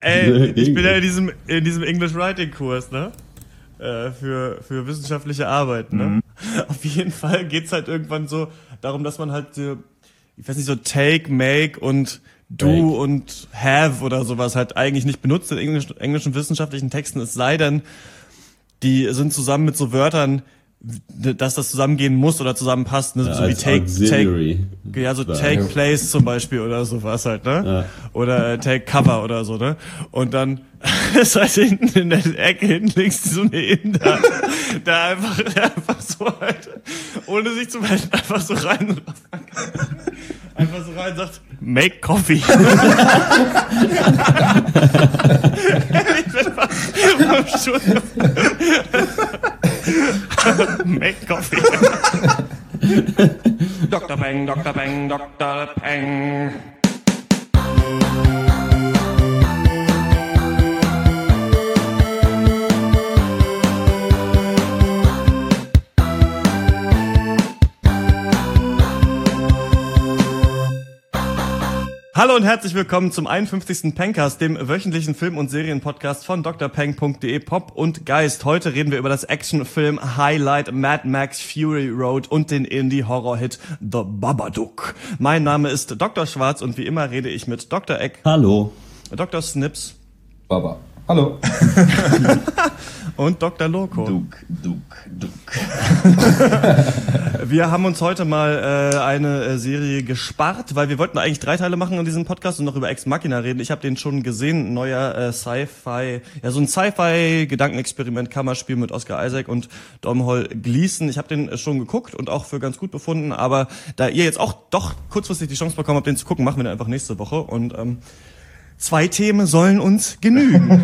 Ey, ich bin ja in diesem English Writing Kurs, ne? Für wissenschaftliche Arbeit, ne? Mhm. Auf jeden Fall geht's halt irgendwann so darum, dass man halt, ich weiß nicht, so take, make und do und have oder sowas halt eigentlich nicht benutzt in englischen wissenschaftlichen Texten, es sei denn, die sind zusammen mit so Wörtern, dass das zusammengehen muss oder zusammenpasst, ne? Ja, so wie take place zum Beispiel oder sowas halt, ne? Ja. Oder take cover oder so, ne? Und dann ist halt hinten in der Ecke hinten links so eine Inder, der einfach so halt, ohne sich zu melden, einfach so rein sagt, make coffee. Ich bin fast am Stuhl. Make coffee. Dr. Peng, Dr. Peng, Dr. Peng. Hallo und herzlich willkommen zum 51. Pencast, dem wöchentlichen Film- und Serienpodcast von drpeng.de Pop und Geist. Heute reden wir über das Actionfilm-Highlight Mad Max Fury Road und den Indie-Horror-Hit The Babadook. Mein Name ist Dr. Schwarz und wie immer rede ich mit Dr. Eck. Hallo. Dr. Snips. Baba. Hallo. Und Dr. Loco. Duck. Wir haben uns heute mal eine Serie gespart, weil wir wollten eigentlich 3 Teile machen in diesem Podcast und noch über Ex Machina reden. Ich habe den schon gesehen, ein neuer Sci-Fi, ja so ein Sci-Fi-Gedankenexperiment, Kammerspiel mit Oscar Isaac und Domhnall Gleeson. Ich habe den schon geguckt und auch für ganz gut befunden, aber da ihr jetzt auch doch kurzfristig die Chance bekommen habt, den zu gucken, machen wir den einfach nächste Woche und 2 Themen sollen uns genügen.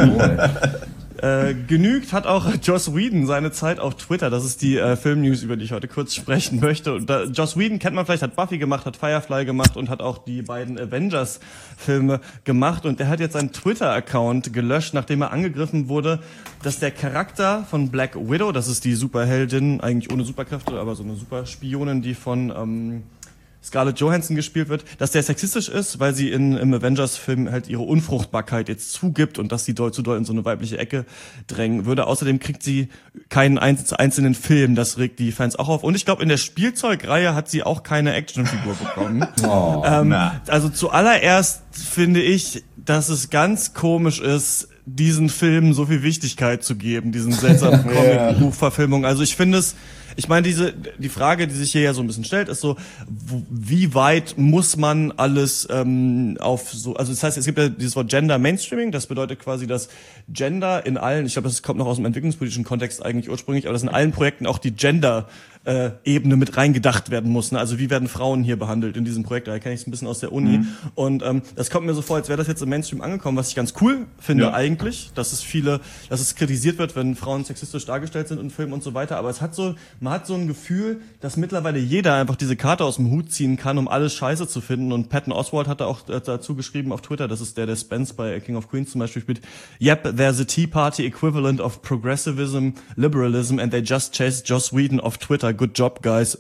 Genügt hat auch Joss Whedon seine Zeit auf Twitter. Das ist die Filmnews, über die ich heute kurz sprechen möchte. Und Joss Whedon kennt man vielleicht, hat Buffy gemacht, hat Firefly gemacht und hat auch die beiden Avengers-Filme gemacht. Und der hat jetzt seinen Twitter-Account gelöscht, nachdem er angegriffen wurde, dass der Charakter von Black Widow, das ist die Superheldin, eigentlich ohne Superkräfte, aber so eine Superspionin, die von Scarlett Johansson gespielt wird, dass der sexistisch ist, weil sie im Avengers-Film halt ihre Unfruchtbarkeit jetzt zugibt und dass sie zu doll in so eine weibliche Ecke drängen würde. Außerdem kriegt sie keinen einzelnen Film, das regt die Fans auch auf. Und ich glaube, in der Spielzeugreihe hat sie auch keine Actionfigur bekommen. Also zuallererst finde ich, dass es ganz komisch ist, diesen Filmen so viel Wichtigkeit zu geben, diesen seltsamen Comic-Buchverfilmungen. Also ich finde es, ich meine, die Frage, die sich hier ja so ein bisschen stellt, ist so, wie weit muss man alles auf so, also das heißt, es gibt ja dieses Wort Gender Mainstreaming, das bedeutet quasi, dass Gender in allen, ich glaube, das kommt noch aus dem entwicklungspolitischen Kontext eigentlich ursprünglich, aber dass in allen Projekten auch die Gender Ebene mit reingedacht werden muss. Ne? Also wie werden Frauen hier behandelt in diesem Projekt? Da kenne ich es ein bisschen aus der Uni. Mhm. Und das kommt mir so vor, als wäre das jetzt im Mainstream angekommen, was ich ganz cool finde eigentlich, dass es kritisiert wird, wenn Frauen sexistisch dargestellt sind in Filmen und so weiter. Aber man hat so ein Gefühl, dass mittlerweile jeder einfach diese Karte aus dem Hut ziehen kann, um alles scheiße zu finden. Und Patton Oswalt hat da auch dazu geschrieben auf Twitter, das ist der Spence bei King of Queens zum Beispiel spielt. Yep, there's a Tea Party equivalent of progressivism, liberalism and they just chased Joss Whedon off Twitter. Good job, guys.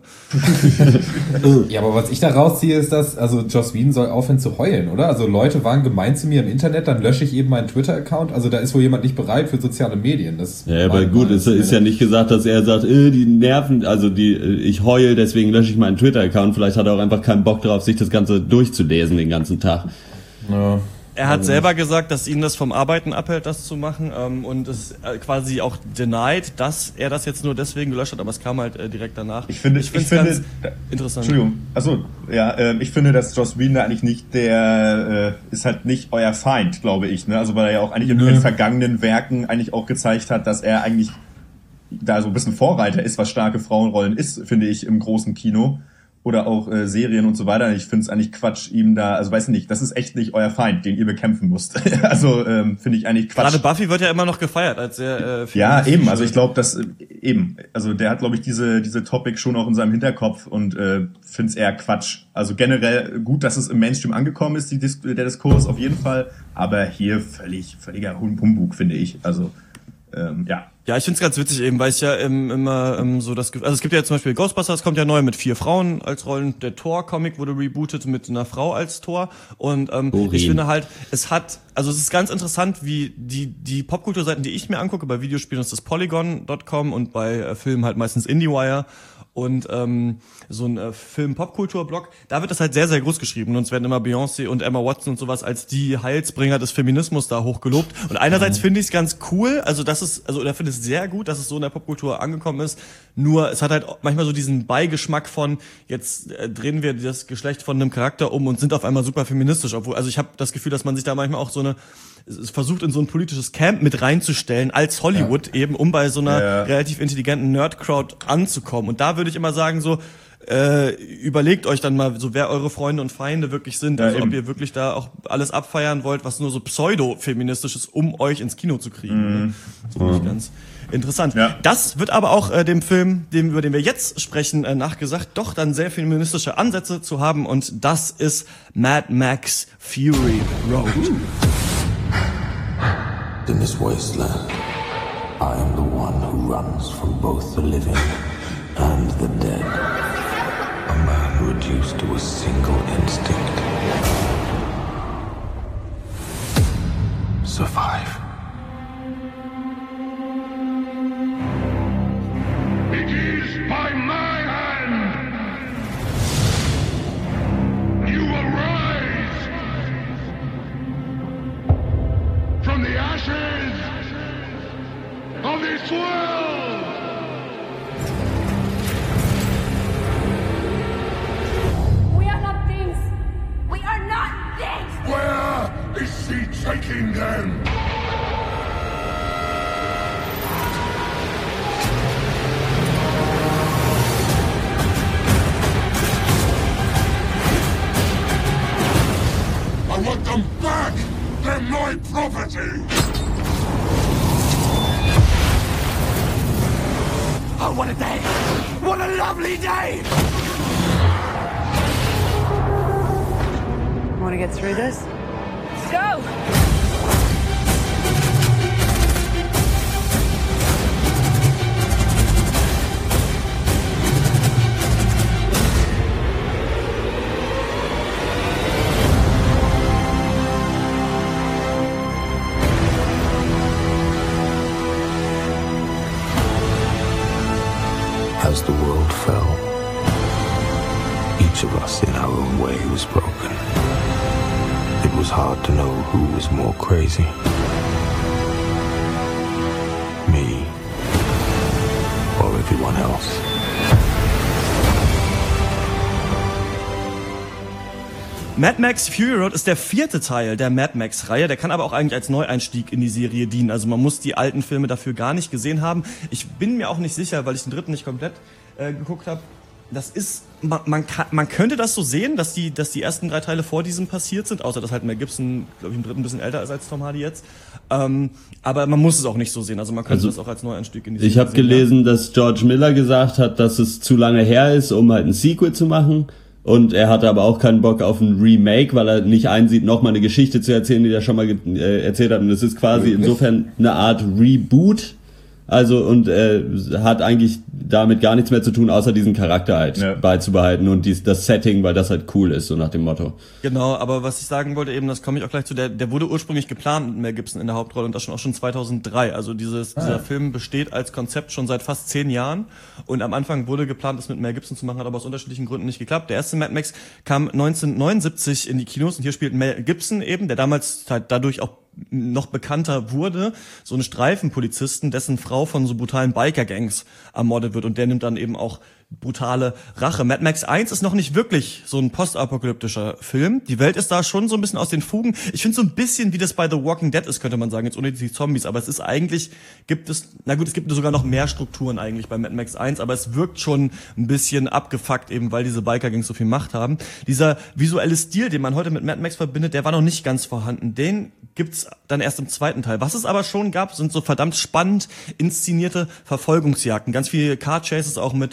Ja, aber was ich da rausziehe, ist, dass, also Joss Whedon soll aufhören zu heulen, oder? Also Leute waren gemein zu mir im Internet, dann lösche ich eben meinen Twitter-Account. Also da ist wohl jemand nicht bereit für soziale Medien. Das ja, aber gut, es ist ja nicht gesagt, dass er sagt, die nerven, also ich heul, deswegen lösche ich meinen Twitter-Account. Vielleicht hat er auch einfach keinen Bock drauf, sich das Ganze durchzulesen den ganzen Tag. Ja. Er hat selber gesagt, dass ihn das vom Arbeiten abhält, das zu machen, und es quasi auch denied, dass er das jetzt nur deswegen gelöscht hat, aber es kam halt direkt danach. Ich finde ganz interessant. Entschuldigung. Achso, ja, ich finde, dass Joss Whedon eigentlich nicht ist halt nicht euer Feind, glaube ich, ne? Also weil er ja auch eigentlich in den vergangenen Werken eigentlich auch gezeigt hat, dass er eigentlich da so ein bisschen Vorreiter ist, was starke Frauenrollen ist, finde ich, im großen Kino. Oder auch Serien und so weiter. Ich finde es eigentlich Quatsch, ihm da, also weiß nicht, das ist echt nicht euer Feind, den ihr bekämpfen müsst. Also finde ich eigentlich Quatsch. Gerade Buffy wird ja immer noch gefeiert als sehr ja, eben, also ich glaube, dass also der hat, glaube ich, diese Topic schon auch in seinem Hinterkopf und finde es eher Quatsch. Also generell gut, dass es im Mainstream angekommen ist, der Diskurs auf jeden Fall, aber hier völliger Humbug, finde ich. Also ja, Ja, ich find's ganz witzig eben, weil ich ja immer so das Gefühl, also es gibt ja zum Beispiel Ghostbusters, kommt ja neu mit 4 Frauen als Rollen, der Thor-Comic wurde rebootet mit einer Frau als Thor und ich finde halt, es ist ganz interessant, wie die Popkulturseiten, die ich mir angucke, bei Videospielen ist das Polygon.com und bei Filmen halt meistens IndieWire und so ein Film-Popkultur-Blog, da wird das halt sehr, sehr groß geschrieben und es werden immer Beyoncé und Emma Watson und sowas als die Heilsbringer des Feminismus da hochgelobt und einerseits finde ich es ganz cool, oder finde es sehr gut, dass es so in der Popkultur angekommen ist, nur es hat halt manchmal so diesen Beigeschmack von, jetzt drehen wir das Geschlecht von einem Charakter um und sind auf einmal super feministisch, obwohl, also ich habe das Gefühl, dass man sich da manchmal auch versucht in so ein politisches Camp mit reinzustellen als Hollywood eben, um bei so einer relativ intelligenten Nerd-Crowd anzukommen. Und da würde ich immer sagen so, überlegt euch dann mal so, wer eure Freunde und Feinde wirklich sind. Also ob ihr wirklich da auch alles abfeiern wollt, was nur so pseudo-feministisch ist, um euch ins Kino zu kriegen. Das finde ich ganz interessant. Ja. Das wird aber auch dem Film, über den wir jetzt sprechen, nachgesagt, doch dann sehr feministische Ansätze zu haben. Und das ist Mad Max Fury Road. In this wasteland, I am the one who runs from both the living and the dead. A man reduced to a single instinct. Survive. It is by my hand. You will rise from the ashes of this world. We are not things. We are not things. Where is she taking them? I want them back! They're my property! Oh, what a day! What a lovely day! Want to get through this? Let's go! As the world fell, each of us in our own way was broken. It was hard to know who was more crazy. Me or everyone else. Mad Max Fury Road ist der 4. Teil der Mad Max-Reihe. Der kann aber auch eigentlich als Neueinstieg in die Serie dienen. Also man muss die alten Filme dafür gar nicht gesehen haben. Ich bin mir auch nicht sicher, weil ich den 3. nicht komplett geguckt habe. Das ist, man könnte das so sehen, dass die ersten 3 Teile vor diesem passiert sind, außer dass halt Mel Gibson, glaube ich, im 3. ein bisschen älter ist als Tom Hardy jetzt. Aber man muss es auch nicht so sehen. Also man könnte das auch als Neueinstieg in die Serie Ich habe gelesen, dass George Miller gesagt hat, dass es zu lange her ist, um halt ein Sequel zu machen. Und er hatte aber auch keinen Bock auf ein Remake, weil er nicht einsieht, nochmal eine Geschichte zu erzählen, die er schon mal erzählt hat. Und es ist quasi insofern eine Art Reboot. Also, und hat eigentlich damit gar nichts mehr zu tun, außer diesen Charakter halt beizubehalten und das Setting, weil das halt cool ist, so nach dem Motto. Genau, aber was ich sagen wollte eben, das komme ich auch gleich zu, der wurde ursprünglich geplant mit Mel Gibson in der Hauptrolle und das auch schon 2003. Also dieser Film besteht als Konzept schon seit fast 10 Jahren und am Anfang wurde geplant, das mit Mel Gibson zu machen, hat aber aus unterschiedlichen Gründen nicht geklappt. Der erste Mad Max kam 1979 in die Kinos und hier spielt Mel Gibson eben, der damals halt dadurch auch noch bekannter wurde, so einen Streifenpolizisten, dessen Frau von so brutalen Biker-Gangs ermordet wird und der nimmt dann eben auch brutale Rache. Mad Max 1 ist noch nicht wirklich so ein postapokalyptischer Film. Die Welt ist da schon so ein bisschen aus den Fugen. Ich finde so ein bisschen, wie das bei The Walking Dead ist, könnte man sagen, jetzt ohne die Zombies, aber es ist eigentlich, es gibt sogar noch mehr Strukturen eigentlich bei Mad Max 1, aber es wirkt schon ein bisschen abgefuckt, eben weil diese Biker-Gangs so viel Macht haben. Dieser visuelle Stil, den man heute mit Mad Max verbindet, der war noch nicht ganz vorhanden. Den gibt's dann erst im 2. Teil. Was es aber schon gab, sind so verdammt spannend inszenierte Verfolgungsjagden. Ganz viele Car-Chases auch mit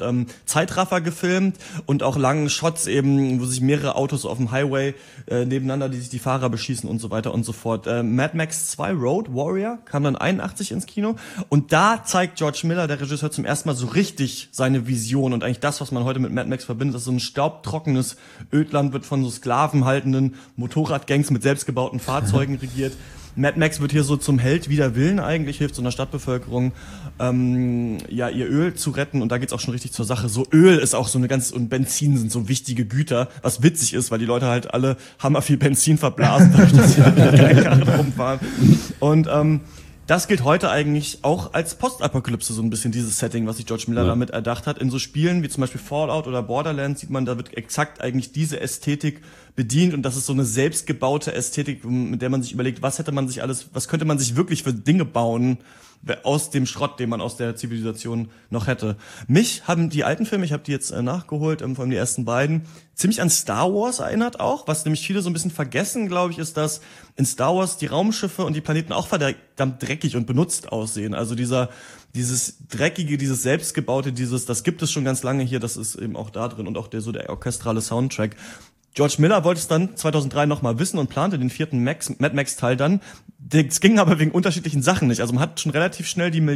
Zeitraffer gefilmt und auch langen Shots eben, wo sich mehrere Autos auf dem Highway nebeneinander, die sich die Fahrer beschießen und so weiter und so fort. Mad Max 2 Road Warrior kam dann 81 ins Kino und da zeigt George Miller, der Regisseur, zum ersten Mal so richtig seine Vision und eigentlich das, was man heute mit Mad Max verbindet, dass so ein staubtrockenes Ödland wird von so sklavenhaltenden Motorradgangs mit selbstgebauten Fahrzeugen regiert. Mad Max wird hier so zum Held wider Willen eigentlich, hilft so einer Stadtbevölkerung, ihr Öl zu retten und da geht's auch schon richtig zur Sache. So Öl ist auch so eine und Benzin sind so wichtige Güter, was witzig ist, weil die Leute halt alle hammerviel Benzin verblasen, dadurch, dass sie mit der Karre rumfahren. Und das gilt heute eigentlich auch als Postapokalypse, so ein bisschen dieses Setting, was sich George Miller damit erdacht hat. In so Spielen wie zum Beispiel Fallout oder Borderlands sieht man, da wird exakt eigentlich diese Ästhetik bedient und das ist so eine selbstgebaute Ästhetik, mit der man sich überlegt, was könnte man sich wirklich für Dinge bauen aus dem Schrott, den man aus der Zivilisation noch hätte. Mich haben die alten Filme, ich habe die jetzt nachgeholt, vor allem die ersten beiden, ziemlich an Star Wars erinnert auch, was nämlich viele so ein bisschen vergessen, glaube ich, ist, dass in Star Wars die Raumschiffe und die Planeten auch verdammt dreckig und benutzt aussehen. Also dieses dreckige, dieses selbstgebaute, das gibt es schon ganz lange hier, das ist eben auch da drin und auch der orchestrale Soundtrack. George Miller wollte es dann 2003 nochmal wissen und plante den 4. Mad Max Teil dann. Das ging aber wegen unterschiedlichen Sachen nicht. Also man hat schon relativ schnell die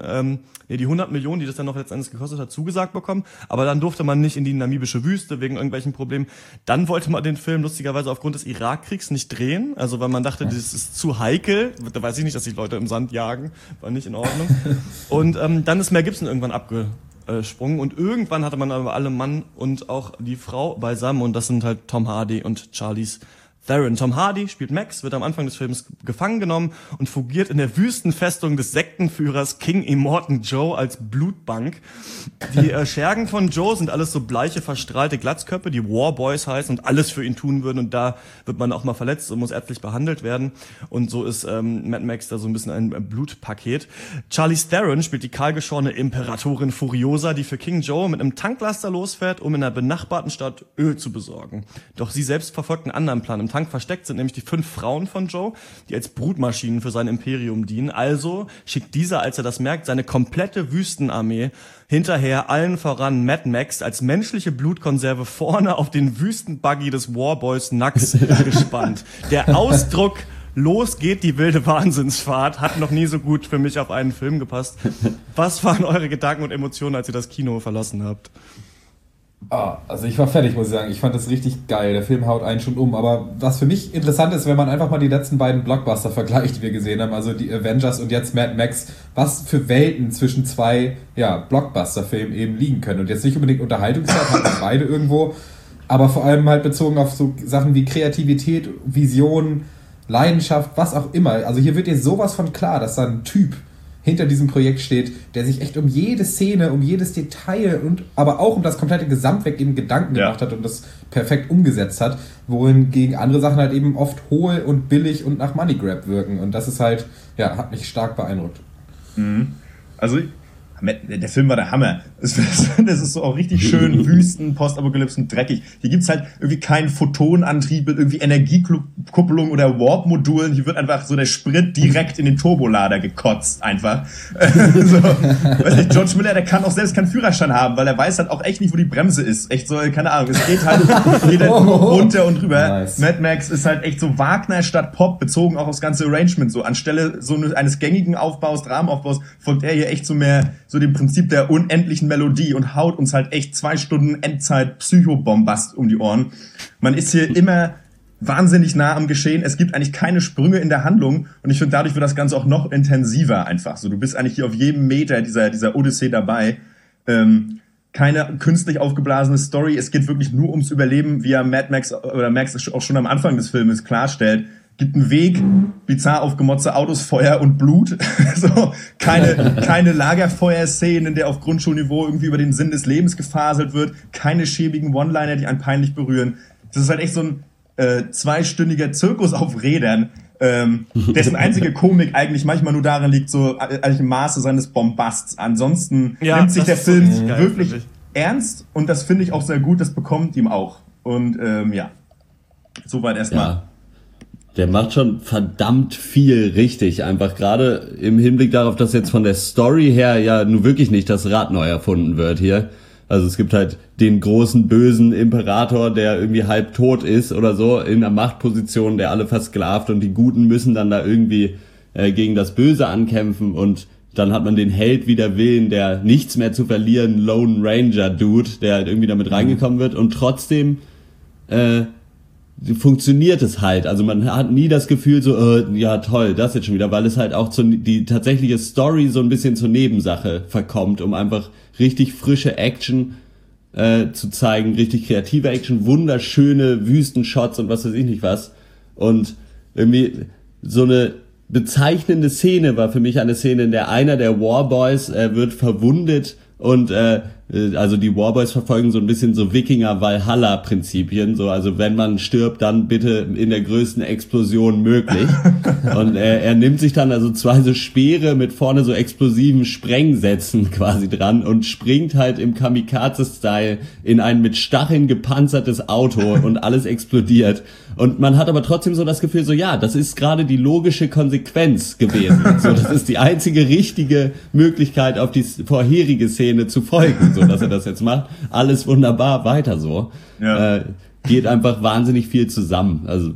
100 Millionen, die das dann noch letztendlich gekostet hat, zugesagt bekommen. Aber dann durfte man nicht in die namibische Wüste wegen irgendwelchen Problemen. Dann wollte man den Film lustigerweise aufgrund des Irakkriegs nicht drehen. Also weil man dachte, das ist zu heikel. Da weiß ich nicht, dass die Leute im Sand jagen. War nicht in Ordnung. Und dann ist Mel Gibson irgendwann abgesprungen und irgendwann hatte man aber alle Mann und auch die Frau beisammen und das sind halt Tom Hardy und Charlize Theron. Tom Hardy spielt Max, wird am Anfang des Films gefangen genommen und fungiert in der Wüstenfestung des Sektenführers King Immortan Joe als Blutbank. Die Schergen von Joe sind alles so bleiche, verstrahlte Glatzköpfe, die Warboys heißen und alles für ihn tun würden und da wird man auch mal verletzt und muss ärztlich behandelt werden und so ist Mad Max da so ein bisschen ein Blutpaket. Charlize Theron spielt die kahlgeschorene Imperatorin Furiosa, die für King Joe mit einem Tanklaster losfährt, um in einer benachbarten Stadt Öl zu besorgen. Doch sie selbst verfolgt einen anderen Plan. Im Tank versteckt sind nämlich die 5 Frauen von Joe, die als Brutmaschinen für sein Imperium dienen. Also schickt dieser, als er das merkt, seine komplette Wüstenarmee hinterher, allen voran Mad Max, als menschliche Blutkonserve vorne auf den Wüstenbuggy des Warboys Nux gespannt. Der Ausdruck "Los geht die wilde Wahnsinnsfahrt" hat noch nie so gut für mich auf einen Film gepasst. Was waren eure Gedanken und Emotionen, als ihr das Kino verlassen habt? Also ich war fertig, muss ich sagen. Ich fand das richtig geil. Der Film haut einen schon um. Aber was für mich interessant ist, wenn man einfach mal die letzten beiden Blockbuster vergleicht, die wir gesehen haben, also die Avengers und jetzt Mad Max, was für Welten zwischen zwei Blockbuster-Filmen eben liegen können. Und jetzt nicht unbedingt Unterhaltungszeit, hatten beide irgendwo, aber vor allem halt bezogen auf so Sachen wie Kreativität, Vision, Leidenschaft, was auch immer. Also hier wird dir sowas von klar, dass da ein Typ hinter diesem Projekt steht, der sich echt um jede Szene, um jedes Detail und aber auch um das komplette Gesamtwerk eben Gedanken gemacht hat und das perfekt umgesetzt hat, wohingegen andere Sachen halt eben oft hohl und billig und nach Money Grab wirken und das ist halt, hat mich stark beeindruckt. Also der Film war der Hammer. Das ist so auch richtig schön Wüsten, Postapokalypsen, dreckig. Hier gibt's halt irgendwie keinen Photonantrieb mit irgendwie Energiekupplung oder Warp-Modulen. Hier wird einfach so der Sprit direkt in den Turbolader gekotzt einfach. Weiß nicht, George Miller, der kann auch selbst keinen Führerschein haben, weil er weiß halt auch echt nicht, wo die Bremse ist. Echt so, keine Ahnung, es geht halt jeder runter und rüber. Nice. Mad Max ist halt echt so Wagner statt Pop, bezogen auch aufs ganze Arrangement. So anstelle so eines gängigen Aufbaus, Dramenaufbaus, folgt er hier echt so mehr so dem Prinzip der unendlichen Melodie und haut uns halt echt 2 Stunden Endzeit-Psychobombast um die Ohren. Man ist hier immer wahnsinnig nah am Geschehen. Es gibt eigentlich keine Sprünge in der Handlung und ich finde, dadurch wird das Ganze auch noch intensiver einfach. So, du bist eigentlich hier auf jedem Meter dieser Odyssee dabei. Keine künstlich aufgeblasene Story. Es geht wirklich nur ums Überleben, wie Mad Max oder Max auch schon am Anfang des Filmes klarstellt. Gibt einen Weg, bizarr aufgemotzte Autos, Feuer und Blut. So, keine Lagerfeuerszenen, in der auf Grundschulniveau irgendwie über den Sinn des Lebens gefaselt wird. Keine schäbigen One-Liner, die einen peinlich berühren. Das ist halt echt so ein 2-stündiger Zirkus auf Rädern, dessen einzige Komik eigentlich manchmal nur darin liegt, so eigentlich im Maße seines Bombasts. Ansonsten nimmt sich der Film wirklich ernst und das finde ich auch sehr gut, das bekommt ihm auch. Und soweit erstmal. Ja. Der macht schon verdammt viel richtig, einfach gerade im Hinblick darauf, dass jetzt von der Story her ja nun wirklich nicht das Rad neu erfunden wird hier. Also es gibt halt den großen bösen Imperator, der irgendwie halb tot ist oder so, in einer Machtposition, der alle versklavt, und die Guten müssen dann da irgendwie gegen das Böse ankämpfen, und dann hat man den Held wider Willen, der nichts mehr zu verlieren, Lone Ranger Dude, der halt irgendwie damit reingekommen wird, und trotzdem funktioniert es halt. Also man hat nie das Gefühl so, ja toll, das jetzt schon wieder, weil es halt auch die tatsächliche Story so ein bisschen zur Nebensache verkommt, um einfach richtig frische Action zu zeigen, richtig kreative Action, wunderschöne Wüstenshots und was weiß ich nicht was. Und irgendwie so eine bezeichnende Szene war für mich eine Szene, in der einer der Warboys wird verwundet, und also die Warboys verfolgen so ein bisschen so Wikinger-Valhalla-Prinzipien, so, also wenn man stirbt, dann bitte in der größten Explosion möglich. Und er nimmt sich dann also 2 so Speere mit vorne so explosiven Sprengsätzen quasi dran und springt halt im Kamikaze-Style in ein mit Stacheln gepanzertes Auto, und alles explodiert. Und man hat aber trotzdem so das Gefühl, so ja, das ist gerade die logische Konsequenz gewesen. So, das ist die einzige richtige Möglichkeit, auf die vorherige Szene zu folgen, so dass er das jetzt macht. Alles wunderbar, weiter so. Ja. Geht einfach wahnsinnig viel zusammen. Also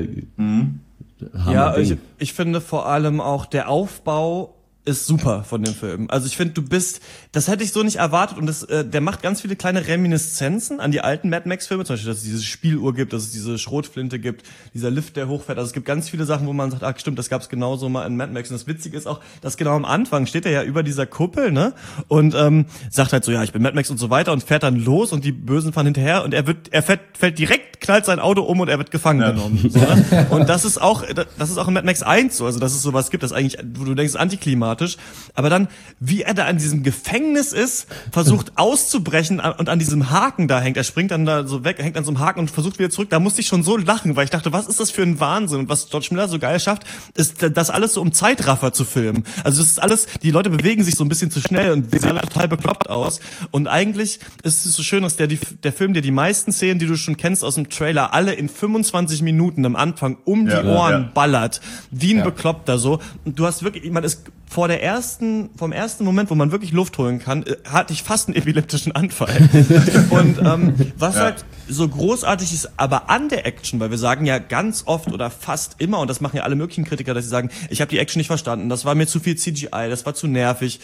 ja, ich finde vor allem auch der Aufbau ist super von dem Film. Also ich finde, das hätte ich so nicht erwartet, und der macht ganz viele kleine Reminiszenzen an die alten Mad Max Filme, zum Beispiel, dass es diese Spieluhr gibt, dass es diese Schrotflinte gibt, dieser Lift, der hochfährt. Also es gibt ganz viele Sachen, wo man sagt, ach stimmt, das gab's genauso mal in Mad Max. Und das Witzige ist auch, dass genau am Anfang steht er ja über dieser Kuppel, ne, und sagt halt so, ja, ich bin Mad Max und so weiter, und fährt dann los, und die Bösen fahren hinterher, und er fällt direkt, knallt sein Auto um, und er wird gefangen genommen. So, ne? Und das ist auch in Mad Max 1 so, also dass es sowas gibt, das eigentlich, wo du denkst, antiklimatisch. Aber dann, wie er da an diesem Gefängnis ist, versucht auszubrechen und an diesem Haken da hängt. Er springt dann da so weg, hängt an so einem Haken und versucht wieder zurück. Da musste ich schon so lachen, weil ich dachte, was ist das für ein Wahnsinn? Und was George Miller so geil schafft, ist das alles so um Zeitraffer zu filmen. Also das ist alles, die Leute bewegen sich so ein bisschen zu schnell und sehen alle total bekloppt aus. Und eigentlich ist es so schön, dass der Film dir die meisten Szenen, die du schon kennst aus dem Trailer, alle in 25 Minuten am Anfang um die Ohren ballert. Wie ein Bekloppter so. Und du hast wirklich, man ist vom ersten Moment, wo man wirklich Luft holen kann, hatte ich fast einen epileptischen Anfall. Und was halt so großartig ist, aber an der Action, weil wir sagen ja ganz oft oder fast immer, und das machen ja alle möglichen Kritiker, dass sie sagen, ich habe die Action nicht verstanden, das war mir zu viel CGI, das war zu nervig.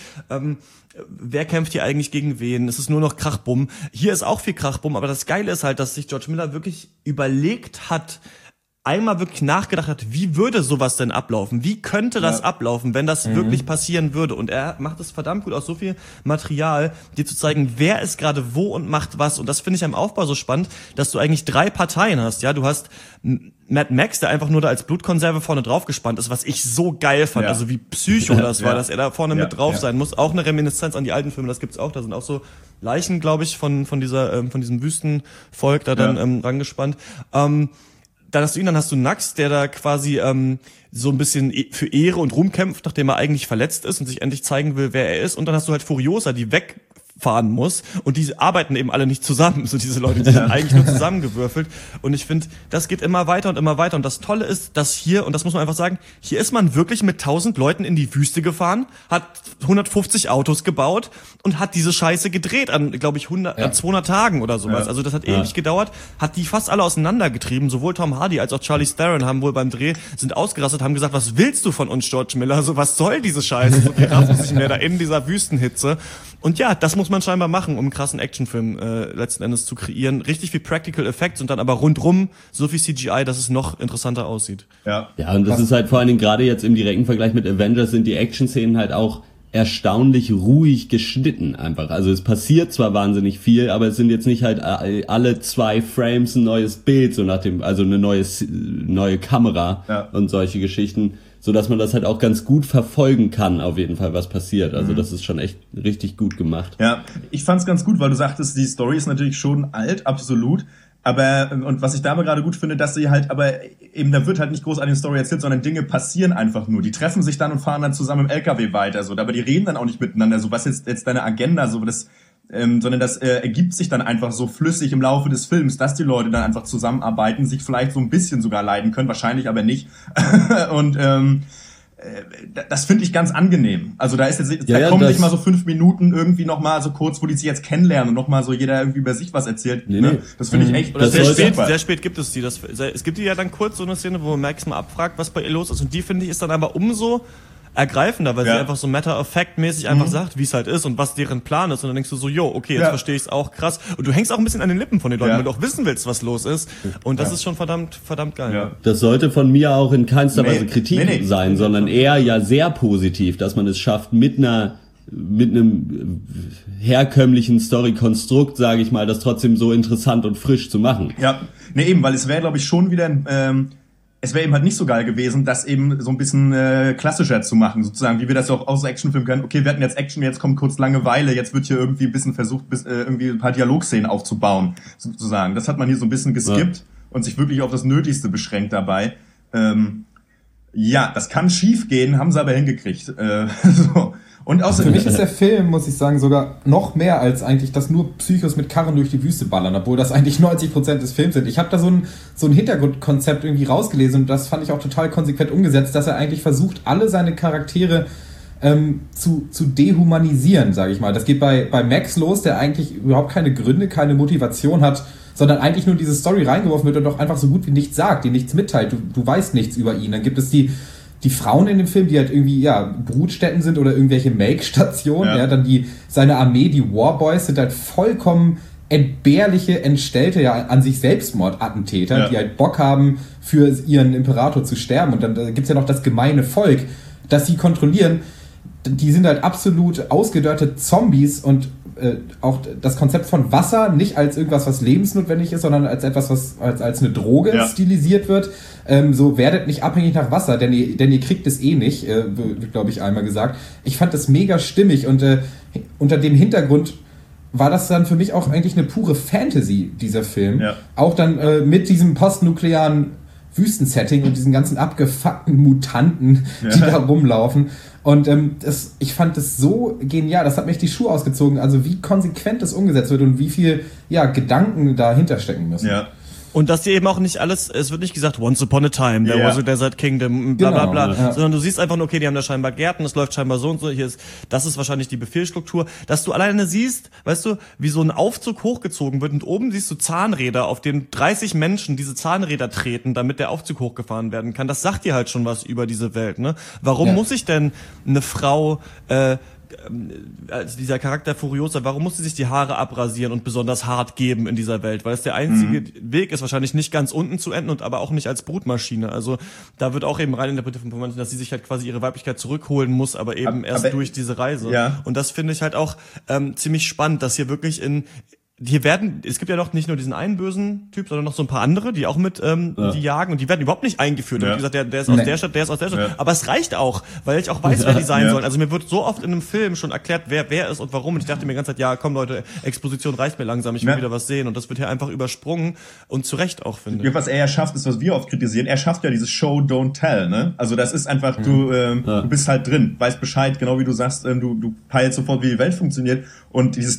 Wer kämpft hier eigentlich gegen wen? Es ist nur noch Krachbumm. Hier ist auch viel Krachbumm, aber das Geile ist halt, dass sich George Miller wirklich überlegt hat, einmal wirklich nachgedacht hat, wie würde sowas denn ablaufen? Wie könnte das ablaufen, wenn das wirklich passieren würde? Und er macht es verdammt gut aus so viel Material, dir zu zeigen, wer ist gerade wo und macht was. Und das finde ich am Aufbau so spannend, dass du eigentlich 3 Parteien hast. Ja, du hast Mad Max, der einfach nur da als Blutkonserve vorne drauf gespannt ist, was ich so geil fand. Also wie Psycho das war, dass er da vorne mit drauf sein muss. Auch eine Reminiszenz an die alten Filme, das gibt's auch. Da sind auch so Leichen, glaube ich, von diesem Wüstenvolk da dann rangespannt. Dann hast du Nax, der da quasi so ein bisschen für Ehre und Ruhm kämpft, nachdem er eigentlich verletzt ist und sich endlich zeigen will, wer er ist. Und dann hast du halt Furiosa, die wegfahren muss. Und die arbeiten eben alle nicht zusammen. So diese Leute, die sind eigentlich nur zusammengewürfelt. Und ich finde, das geht immer weiter und immer weiter. Und das Tolle ist, dass hier, und das muss man einfach sagen, hier ist man wirklich mit 1000 Leuten in die Wüste gefahren, hat 150 Autos gebaut und hat diese Scheiße gedreht an, glaube ich, 200 Tagen oder sowas. Also das hat ewig gedauert, hat die fast alle auseinandergetrieben. Sowohl Tom Hardy als auch Charlize Theron haben wohl beim Dreh, sind ausgerastet, haben gesagt, was willst du von uns, George Miller? So, was soll diese Scheiße? So, die raffen sich mehr da in dieser Wüstenhitze. Und ja, das muss man scheinbar machen, um einen krassen Actionfilm letzten Endes zu kreieren. Richtig viel Practical Effects und dann aber rundrum so viel CGI, dass es noch interessanter aussieht. Ja, und das ist halt vor allen Dingen gerade jetzt im direkten Vergleich mit Avengers sind die Action-Szenen halt auch erstaunlich ruhig geschnitten einfach. Also es passiert zwar wahnsinnig viel, aber es sind jetzt nicht halt alle 2 Frames ein neues Bild, so nach dem, also eine neue Kamera und solche Geschichten, so dass man das halt auch ganz gut verfolgen kann, auf jeden Fall, was passiert. Also das ist schon echt richtig gut gemacht. Ja, ich fand's ganz gut, weil du sagtest, die Story ist natürlich schon alt, absolut. Aber, und was ich da aber gerade gut finde, dass sie halt, aber eben, da wird halt nicht groß eine Story erzählt, sondern Dinge passieren einfach nur. Die treffen sich dann und fahren dann zusammen im LKW weiter, so. Aber die reden dann auch nicht miteinander, so, was jetzt deine Agenda, so, das, sondern das ergibt sich dann einfach so flüssig im Laufe des Films, dass die Leute dann einfach zusammenarbeiten, sich vielleicht so ein bisschen sogar leiden können, wahrscheinlich aber nicht. Und, das finde ich ganz angenehm. Also da ist jetzt, da kommen nicht mal so 5 Minuten irgendwie noch mal so kurz, wo die sich jetzt kennenlernen und noch mal so jeder irgendwie über sich was erzählt. Nee. Das finde ich echt. Sehr spät gibt es die. Es gibt die ja dann kurz so eine Szene, wo Max mal abfragt, was bei ihr los ist. Und die, finde ich, ist dann aber umso ergreifender, weil sie einfach so matter-of-fact-mäßig einfach sagt, wie es halt ist und was deren Plan ist. Und dann denkst du so, okay, jetzt verstehe ich es auch, krass. Und du hängst auch ein bisschen an den Lippen von den Leuten, weil du auch wissen willst, was los ist. Und das ist schon verdammt geil. Ja. Das sollte von mir auch in keinster Weise Kritik sein, sondern eher ja sehr positiv, dass man es schafft, mit einem herkömmlichen Story-Konstrukt, sage ich mal, das trotzdem so interessant und frisch zu machen. Ja, eben, weil es wäre, glaube ich, schon wieder es wäre eben halt nicht so geil gewesen, das eben so ein bisschen klassischer zu machen, sozusagen, wie wir das auch aus Actionfilmen können. Okay, wir hatten jetzt Action, jetzt kommt kurz Langeweile, jetzt wird hier irgendwie ein bisschen versucht, irgendwie ein paar Dialogszenen aufzubauen, sozusagen. Das hat man hier so ein bisschen geskippt und sich wirklich auf das Nötigste beschränkt dabei. Das kann schief gehen, haben sie aber hingekriegt. So. Und für mich ist der Film, muss ich sagen, sogar noch mehr als eigentlich, dass nur Psychos mit Karren durch die Wüste ballern, obwohl das eigentlich 90% des Films sind. Ich habe da so ein Hintergrundkonzept irgendwie rausgelesen und das fand ich auch total konsequent umgesetzt, dass er eigentlich versucht, alle seine Charaktere zu dehumanisieren, sage ich mal. Das geht bei Max los, der eigentlich überhaupt keine Gründe, keine Motivation hat, sondern eigentlich nur diese Story reingeworfen wird und doch einfach so gut wie nichts sagt, die nichts mitteilt. Du weißt nichts über ihn. Dann gibt es die Frauen in dem Film, die halt irgendwie, Brutstätten sind oder irgendwelche Make-Stationen, dann seine Armee, die Warboys, sind halt vollkommen entbehrliche, entstellte, an sich Selbstmordattentäter, die halt Bock haben, für ihren Imperator zu sterben. Und dann gibt's ja noch das gemeine Volk, das sie kontrollieren. Die sind halt absolut ausgedörrte Zombies und auch das Konzept von Wasser nicht als irgendwas, was lebensnotwendig ist, sondern als etwas, was als eine Droge stilisiert wird. So, werdet nicht abhängig nach Wasser, denn ihr kriegt es eh nicht, wird, glaube ich, einmal gesagt. Ich fand das mega stimmig und unter dem Hintergrund war das dann für mich auch eigentlich eine pure Fantasy, dieser Film. Ja. Auch dann mit diesem postnuklearen Wüstensetting und diesen ganzen abgefuckten Mutanten, die da rumlaufen. Und ich fand das so genial, das hat mich die Schuhe ausgezogen, also wie konsequent das umgesetzt wird und wie viel Gedanken dahinter stecken müssen. Ja. Und dass dir eben auch nicht alles, es wird nicht gesagt, once upon a time, there was a desert kingdom, bla bla bla, sondern du siehst einfach nur, okay, die haben da scheinbar Gärten, es läuft scheinbar so und so, das ist wahrscheinlich die Befehlsstruktur, dass du alleine siehst, weißt du, wie so ein Aufzug hochgezogen wird und oben siehst du Zahnräder, auf denen 30 Menschen diese Zahnräder treten, damit der Aufzug hochgefahren werden kann. Das sagt dir halt schon was über diese Welt, ne? Warum muss ich denn eine Frau, als dieser Charakter Furiosa, warum muss sie sich die Haare abrasieren und besonders hart geben in dieser Welt? Weil es der einzige Weg ist, wahrscheinlich nicht ganz unten zu enden und aber auch nicht als Brutmaschine. Also da wird auch eben rein interpretiert von manchen, dass sie sich halt quasi ihre Weiblichkeit zurückholen muss, aber eben erst durch diese Reise. Ja. Und das finde ich halt auch ziemlich spannend, dass hier wirklich es gibt ja noch nicht nur diesen einen bösen Typ, sondern noch so ein paar andere, die auch mit die jagen und die werden überhaupt nicht eingeführt. Wie gesagt, der ist aus der Stadt, der ist aus der Stadt. Aber es reicht auch, weil ich auch weiß, wer die sein sollen. Also mir wird so oft in einem Film schon erklärt, wer ist und warum. Und ich dachte mir die ganze Zeit, komm Leute, Exposition reicht mir langsam, ich will wieder was sehen. Und das wird hier einfach übersprungen und zu Recht auch, finde ich. Was er ja schafft, ist, was wir oft kritisieren. Er schafft ja dieses Show, don't tell, ne? Also das ist einfach, du bist halt drin, weißt Bescheid, genau wie du sagst, du peilst sofort, wie die Welt funktioniert. Und dieses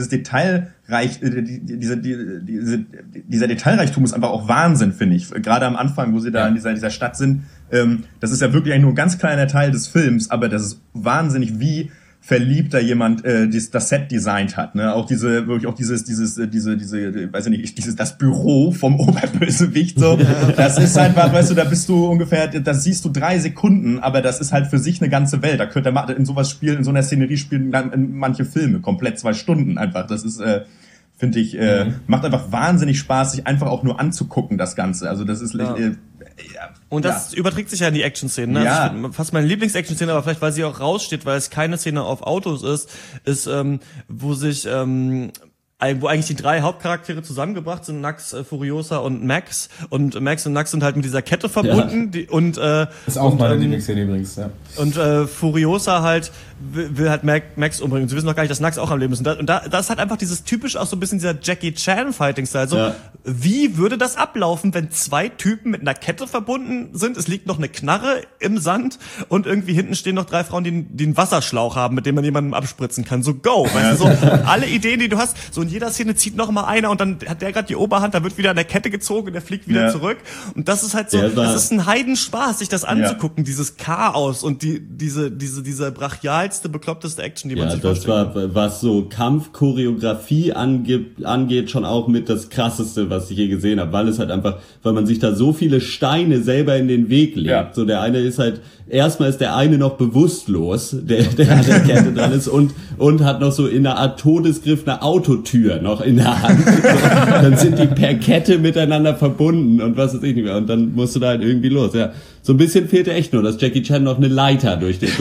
dieser Detailreichtum ist einfach auch Wahnsinn, finde ich. Gerade am Anfang, wo sie da in dieser Stadt sind, das ist ja wirklich nur ein ganz kleiner Teil des Films, aber das ist wahnsinnig, wie verliebt da jemand das Set designt hat, ne? Auch dieses, weiß ich nicht, das Büro vom Oberbösewicht, so. Das ist einfach, weißt du, da bist du ungefähr, das siehst du 3 Sekunden, aber das ist halt für sich eine ganze Welt. Da könnte man in so einer Szenerie spielen manche Filme komplett 2 Stunden einfach. Das ist finde ich, macht einfach wahnsinnig Spaß, sich einfach auch nur anzugucken, das Ganze. Also das ist und das überträgt sich ja in die Action-Szenen. Ne? Ja. Also fast meine Lieblings-Action-Szene, aber vielleicht, weil sie auch raussteht, weil es keine Szene auf Autos ist, wo eigentlich die 3 Hauptcharaktere zusammengebracht sind, Nax, Furiosa und Max. Und Max und Nax sind halt mit dieser Kette verbunden. Das ist auch meine Lieblingsszene übrigens, ja. Und Furiosa halt will halt Max umbringen. Sie wissen noch gar nicht, dass Nax auch am Leben ist. Und da ist halt einfach dieses typisch auch so ein bisschen dieser Jackie Chan Fighting-Style. So, wie würde das ablaufen, wenn 2 Typen mit einer Kette verbunden sind? Es liegt noch eine Knarre im Sand und irgendwie hinten stehen noch 3 Frauen, die einen Wasserschlauch haben, mit dem man jemanden abspritzen kann. So, go! Weißt du, so alle Ideen, die du hast. So, und jeder Szene zieht noch mal einer und dann hat der gerade die Oberhand, da wird wieder an der Kette gezogen und der fliegt wieder zurück. Und das ist halt so, das ist ein Heidenspaß, sich das anzugucken, dieses Chaos und diese brachialste, bekloppteste Action, die man sich vorstellt. Ja, das war, was so Kampfchoreografie angeht, schon auch mit das Krasseste, was ich je gesehen habe, weil es halt einfach, weil man sich da so viele Steine selber in den Weg legt. Ja. So, der eine ist halt, erstmal ist der eine noch bewusstlos, der an der Kette dran ist und hat noch so in einer Art Todesgriff eine Autotür noch in der Hand. Dann sind die per Kette miteinander verbunden und was weiß ich nicht mehr. Und dann musst du da halt irgendwie los. Ja, so ein bisschen fehlte echt nur, dass Jackie Chan noch eine Leiter durch den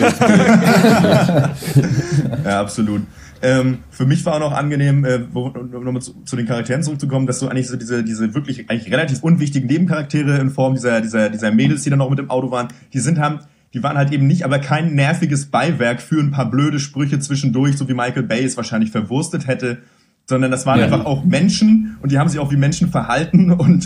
Ja, absolut. Für mich war auch noch angenehm, um nochmal zu den Charakteren zurückzukommen, dass so eigentlich so diese wirklich eigentlich relativ unwichtigen Nebencharaktere in Form dieser Mädels, die dann noch mit im Auto waren, die waren halt eben nicht, aber kein nerviges Beiwerk für ein paar blöde Sprüche zwischendurch, so wie Michael Bay es wahrscheinlich verwurstet hätte, sondern das waren einfach auch Menschen und die haben sich auch wie Menschen verhalten und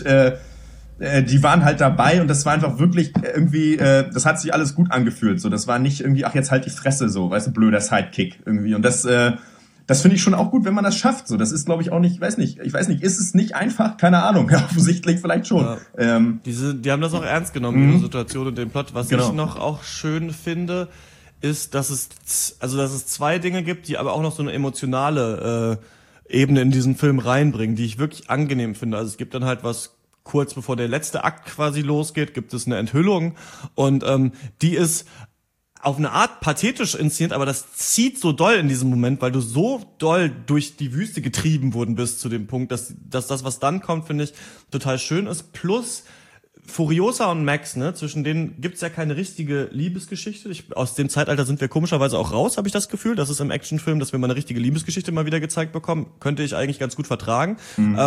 die waren halt dabei und das war einfach wirklich irgendwie, das hat sich alles gut angefühlt, so, das war nicht irgendwie, ach jetzt halt die Fresse, so, weißt du, blöder Sidekick irgendwie und das finde ich schon auch gut, wenn man das schafft, so, das ist glaube ich auch nicht, ich weiß nicht, ist es nicht einfach? Keine Ahnung, offensichtlich vielleicht schon. Ja. Die haben das auch ernst genommen, ihre Situation und den Plot. Was ich noch auch schön finde, ist, dass es zwei Dinge gibt, die aber auch noch so eine emotionale Ebene in diesen Film reinbringen, die ich wirklich angenehm finde. Also es gibt dann halt was, kurz bevor der letzte Akt quasi losgeht, gibt es eine Enthüllung und die ist auf eine Art pathetisch inszeniert, aber das zieht so doll in diesem Moment, weil du so doll durch die Wüste getrieben worden bist zu dem Punkt, dass das, was dann kommt, finde ich, total schön ist. Plus Furiosa und Max, ne, zwischen denen gibt's ja keine richtige Liebesgeschichte. Aus dem Zeitalter sind wir komischerweise auch raus, habe ich das Gefühl. Das ist im Actionfilm, dass wir mal eine richtige Liebesgeschichte mal wieder gezeigt bekommen. Könnte ich eigentlich ganz gut vertragen.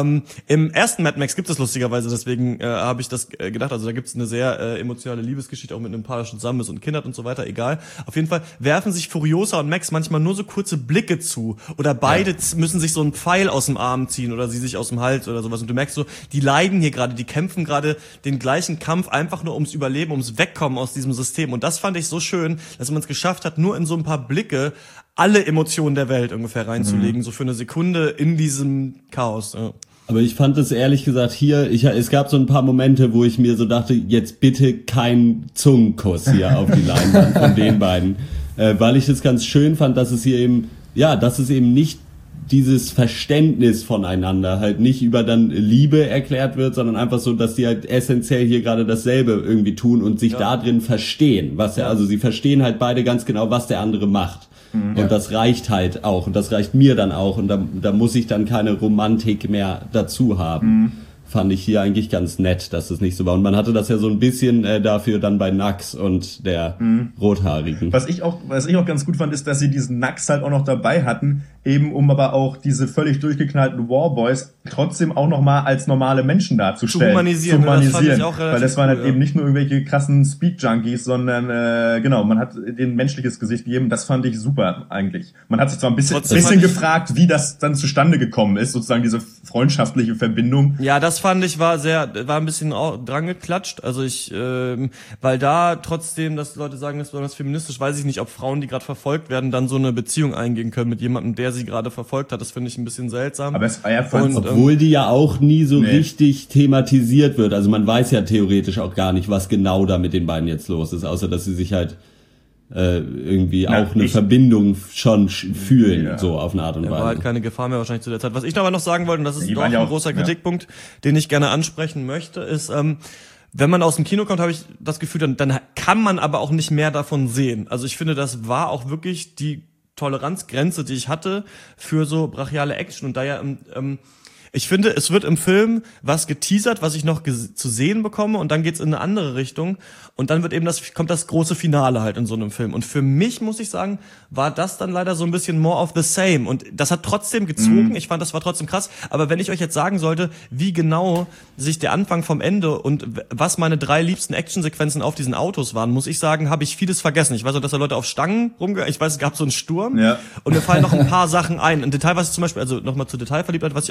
Im ersten Mad Max gibt es lustigerweise, deswegen habe ich das gedacht. Also da gibt's eine sehr emotionale Liebesgeschichte, auch mit einem Paar, das schon zusammen ist und Kindern und so weiter, egal. Auf jeden Fall werfen sich Furiosa und Max manchmal nur so kurze Blicke zu. Oder beide müssen sich so einen Pfeil aus dem Arm ziehen oder sie sich aus dem Hals oder sowas. Und du merkst so, die leiden hier gerade, die kämpfen gerade den gleichen Kampf einfach nur ums Überleben, ums Wegkommen aus diesem System. Und das fand ich so schön, dass man es geschafft hat, nur in so ein paar Blicke alle Emotionen der Welt ungefähr reinzulegen, so für eine Sekunde in diesem Chaos. Ja. Aber ich fand es ehrlich gesagt es gab so ein paar Momente, wo ich mir so dachte, jetzt bitte kein Zungenkuss hier auf die Leinwand von den beiden. Weil ich das ganz schön fand, dass es eben nicht dieses Verständnis voneinander halt nicht über dann Liebe erklärt wird, sondern einfach so, dass die halt essentiell hier gerade dasselbe irgendwie tun und sich da drin verstehen. Also sie verstehen halt beide ganz genau, was der andere macht. Und das reicht halt auch und das reicht mir dann auch und da muss ich dann keine Romantik mehr dazu haben. Fand ich hier eigentlich ganz nett, dass es nicht so war. Und man hatte das ja so ein bisschen dafür dann bei Nax und der Rothaarigen. Was ich auch ganz gut fand, ist, dass sie diesen Nax halt auch noch dabei hatten, eben um aber auch diese völlig durchgeknallten Warboys trotzdem auch noch mal als normale Menschen darzustellen. Zu humanisieren. Das fand ich auch weil das waren halt eben nicht nur irgendwelche krassen Speed-Junkies, sondern man hat denen ein menschliches Gesicht gegeben. Das fand ich super eigentlich. Man hat sich zwar ein bisschen gefragt, wie das dann zustande gekommen ist, sozusagen diese freundschaftliche Verbindung. Ja, das fand ich war ein bisschen dran geklatscht. Also weil da trotzdem, dass Leute sagen, das ist besonders feministisch, weiß ich nicht, ob Frauen, die gerade verfolgt werden, dann so eine Beziehung eingehen können mit jemandem, der sie gerade verfolgt hat. Das finde ich ein bisschen seltsam. Aber es war ja obwohl die ja auch nie so richtig thematisiert wird. Also man weiß ja theoretisch auch gar nicht, was genau da mit den beiden jetzt los ist, außer dass sie sich halt irgendwie auch eine Verbindung schon fühlen, so auf eine Art und Weise. War halt keine Gefahr mehr wahrscheinlich zu der Zeit. Was ich aber noch sagen wollte, und das ist doch ein großer Kritikpunkt, den ich gerne ansprechen möchte, ist, wenn man aus dem Kino kommt, habe ich das Gefühl, dann kann man aber auch nicht mehr davon sehen. Also ich finde, das war auch wirklich die Toleranzgrenze, die ich hatte für so brachiale Action. Und da ja ich finde, es wird im Film was geteasert, was ich noch zu sehen bekomme und dann geht's in eine andere Richtung und dann wird eben kommt das große Finale halt in so einem Film. Und für mich, muss ich sagen, war das dann leider so ein bisschen more of the same und das hat trotzdem gezogen. Ich fand, das war trotzdem krass. Aber wenn ich euch jetzt sagen sollte, wie genau sich der Anfang vom Ende und was meine 3 liebsten Actionsequenzen auf diesen Autos waren, muss ich sagen, habe ich vieles vergessen. Ich weiß auch, dass da Leute auf Stangen ich weiß, es gab so einen Sturm und mir fallen noch ein paar Sachen ein. Ein Detail, was ich zum Beispiel, also nochmal zur Detailverliebtheit, was ich auch geil fand, ist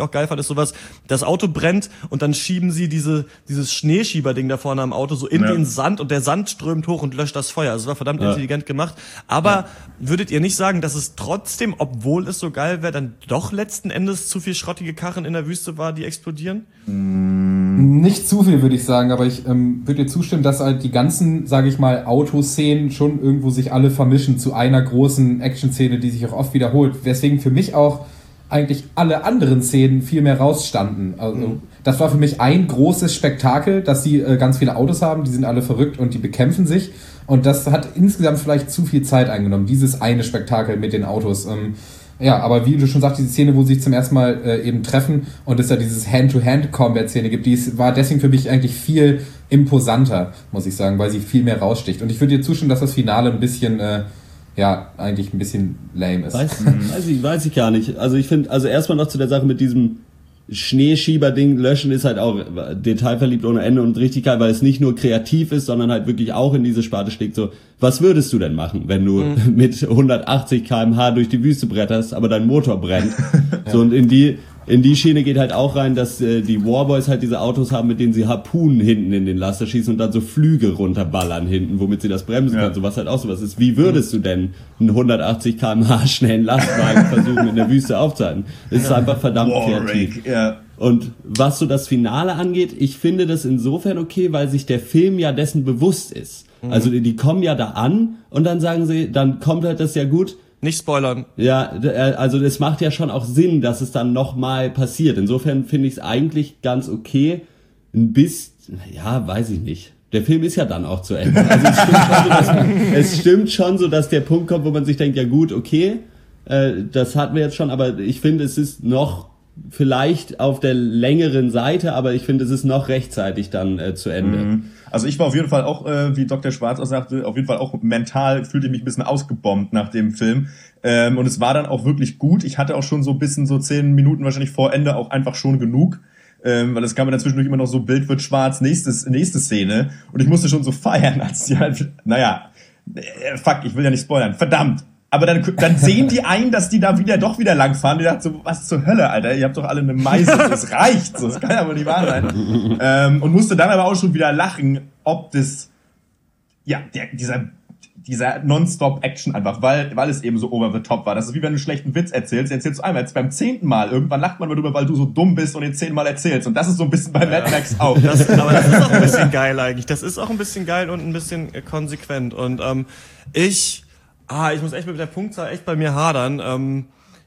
sowas, das Auto brennt und dann schieben sie dieses Schneeschieberding da vorne am Auto so in den Sand und der Sand strömt hoch und löscht das Feuer. Also es war verdammt intelligent gemacht. Aber würdet ihr nicht sagen, dass es trotzdem, obwohl es so geil wäre, dann doch letzten Endes zu viel schrottige Karren in der Wüste war, die explodieren? Nicht zu viel, würde ich sagen, aber ich würde dir zustimmen, dass halt die ganzen, sage ich mal, Autoszenen schon irgendwo sich alle vermischen zu einer großen Action-Szene, die sich auch oft wiederholt. Weswegen für mich auch eigentlich alle anderen Szenen viel mehr rausstanden. Also das war für mich ein großes Spektakel, dass sie ganz viele Autos haben, die sind alle verrückt und die bekämpfen sich. Und das hat insgesamt vielleicht zu viel Zeit eingenommen, dieses eine Spektakel mit den Autos. Ja, aber wie du schon sagst, diese Szene, wo sie sich zum ersten Mal eben treffen und es ja dieses Hand-to-Hand-Combat-Szene gibt, war deswegen für mich eigentlich viel imposanter, muss ich sagen, weil sie viel mehr raussticht. Und ich würde dir zustimmen, dass das Finale ein bisschen, eigentlich ein bisschen lame ist. Weiß ich gar nicht. Also ich finde, erstmal noch zu der Sache mit diesem Schneeschieber-Ding löschen ist halt auch detailverliebt ohne Ende und richtig geil, weil es nicht nur kreativ ist, sondern halt wirklich auch in diese Sparte schlägt. So, was würdest du denn machen, wenn du mit 180 km/h durch die Wüste bretterst, aber dein Motor brennt? So, und in die Schiene geht halt auch rein, dass die Warboys halt diese Autos haben, mit denen sie Harpunen hinten in den Laster schießen und dann so Flüge runterballern hinten, womit sie das bremsen kann. So was halt auch sowas ist. Wie würdest du denn einen 180 km/h schnellen Lastwagen versuchen, in der Wüste aufzuhalten? Es ist einfach verdammt kreativ. Und was so das Finale angeht, ich finde das insofern okay, weil sich der Film ja dessen bewusst ist. Also die kommen ja da an und dann sagen sie, dann kommt halt das ja gut. Nicht spoilern. Ja, also das macht ja schon auch Sinn, dass es dann nochmal passiert. Insofern finde ich es eigentlich ganz okay. Ein bisschen, weiß ich nicht. Der Film ist ja dann auch zu Ende. Also es stimmt schon so, dass der Punkt kommt, wo man sich denkt, ja gut, okay, das hatten wir jetzt schon, aber ich finde, es ist noch vielleicht auf der längeren Seite, aber ich finde, es ist noch rechtzeitig dann zu Ende. Also ich war auf jeden Fall auch, wie Dr. Schwarz auch sagte, auf jeden Fall auch mental fühlte ich mich ein bisschen ausgebombt nach dem Film. Und es war dann auch wirklich gut. Ich hatte auch schon so ein bisschen so 10 Minuten wahrscheinlich vor Ende auch einfach schon genug. Weil es kam mir dann zwischendurch immer noch so, Bild wird schwarz, nächste Szene. Und ich musste schon so feiern, als die halt, ich will ja nicht spoilern, verdammt. Aber dann sehen die ein, dass die da doch wieder langfahren. Die dachten so, was zur Hölle, Alter? Ihr habt doch alle eine Meise, das reicht. So, das kann ja wohl nicht wahr sein. Und musste dann aber auch schon wieder lachen, ob das, dieser Non-Stop-Action einfach, weil es eben so over the top war. Das ist wie wenn du einen schlechten Witz erzählst du einmal, jetzt beim 10. Mal, irgendwann lacht man darüber, weil du so dumm bist und den 10 Mal erzählst. Und das ist so ein bisschen bei Mad Max auch. Aber das ist auch ein bisschen geil eigentlich. Das ist auch ein bisschen geil und ein bisschen konsequent. Und ich muss echt mit der Punktzahl echt bei mir hadern.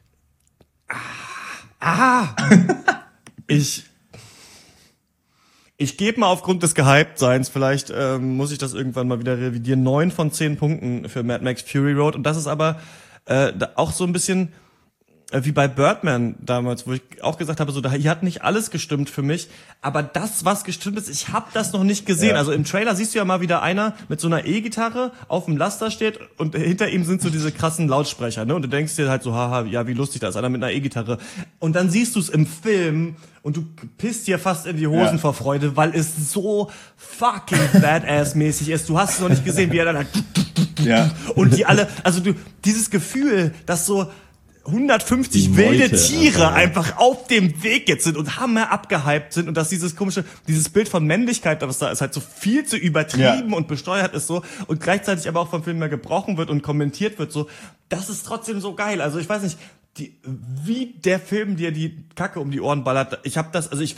Ich gebe mal aufgrund des Gehyptseins, vielleicht muss ich das irgendwann mal wieder revidieren, 9 von 10 Punkten für Mad Max Fury Road. Und das ist aber auch so ein bisschen wie bei Birdman damals, wo ich auch gesagt habe, so hier hat nicht alles gestimmt für mich, aber das, was gestimmt ist, ich habe das noch nicht gesehen. Ja. Also im Trailer siehst du ja mal wieder einer mit so einer E-Gitarre auf dem Laster steht und hinter ihm sind so diese krassen Lautsprecher, ne? Und du denkst dir halt so, wie lustig da ist einer mit einer E-Gitarre. Und dann siehst du es im Film und du pisst dir fast in die Hosen vor Freude, weil es so fucking badass-mäßig ist. Du hast es noch nicht gesehen, wie er dann und die alle, also dieses Gefühl, dass so 150 wilde Tiere einfach auf dem Weg jetzt sind und hammer abgehypt sind und dass dieses Bild von Männlichkeit, was da ist, halt so viel zu übertrieben und besteuert ist so und gleichzeitig aber auch vom Film mehr gebrochen wird und kommentiert wird so, das ist trotzdem so geil. Also ich weiß nicht, wie der Film dir die Kacke um die Ohren ballert. Ich habe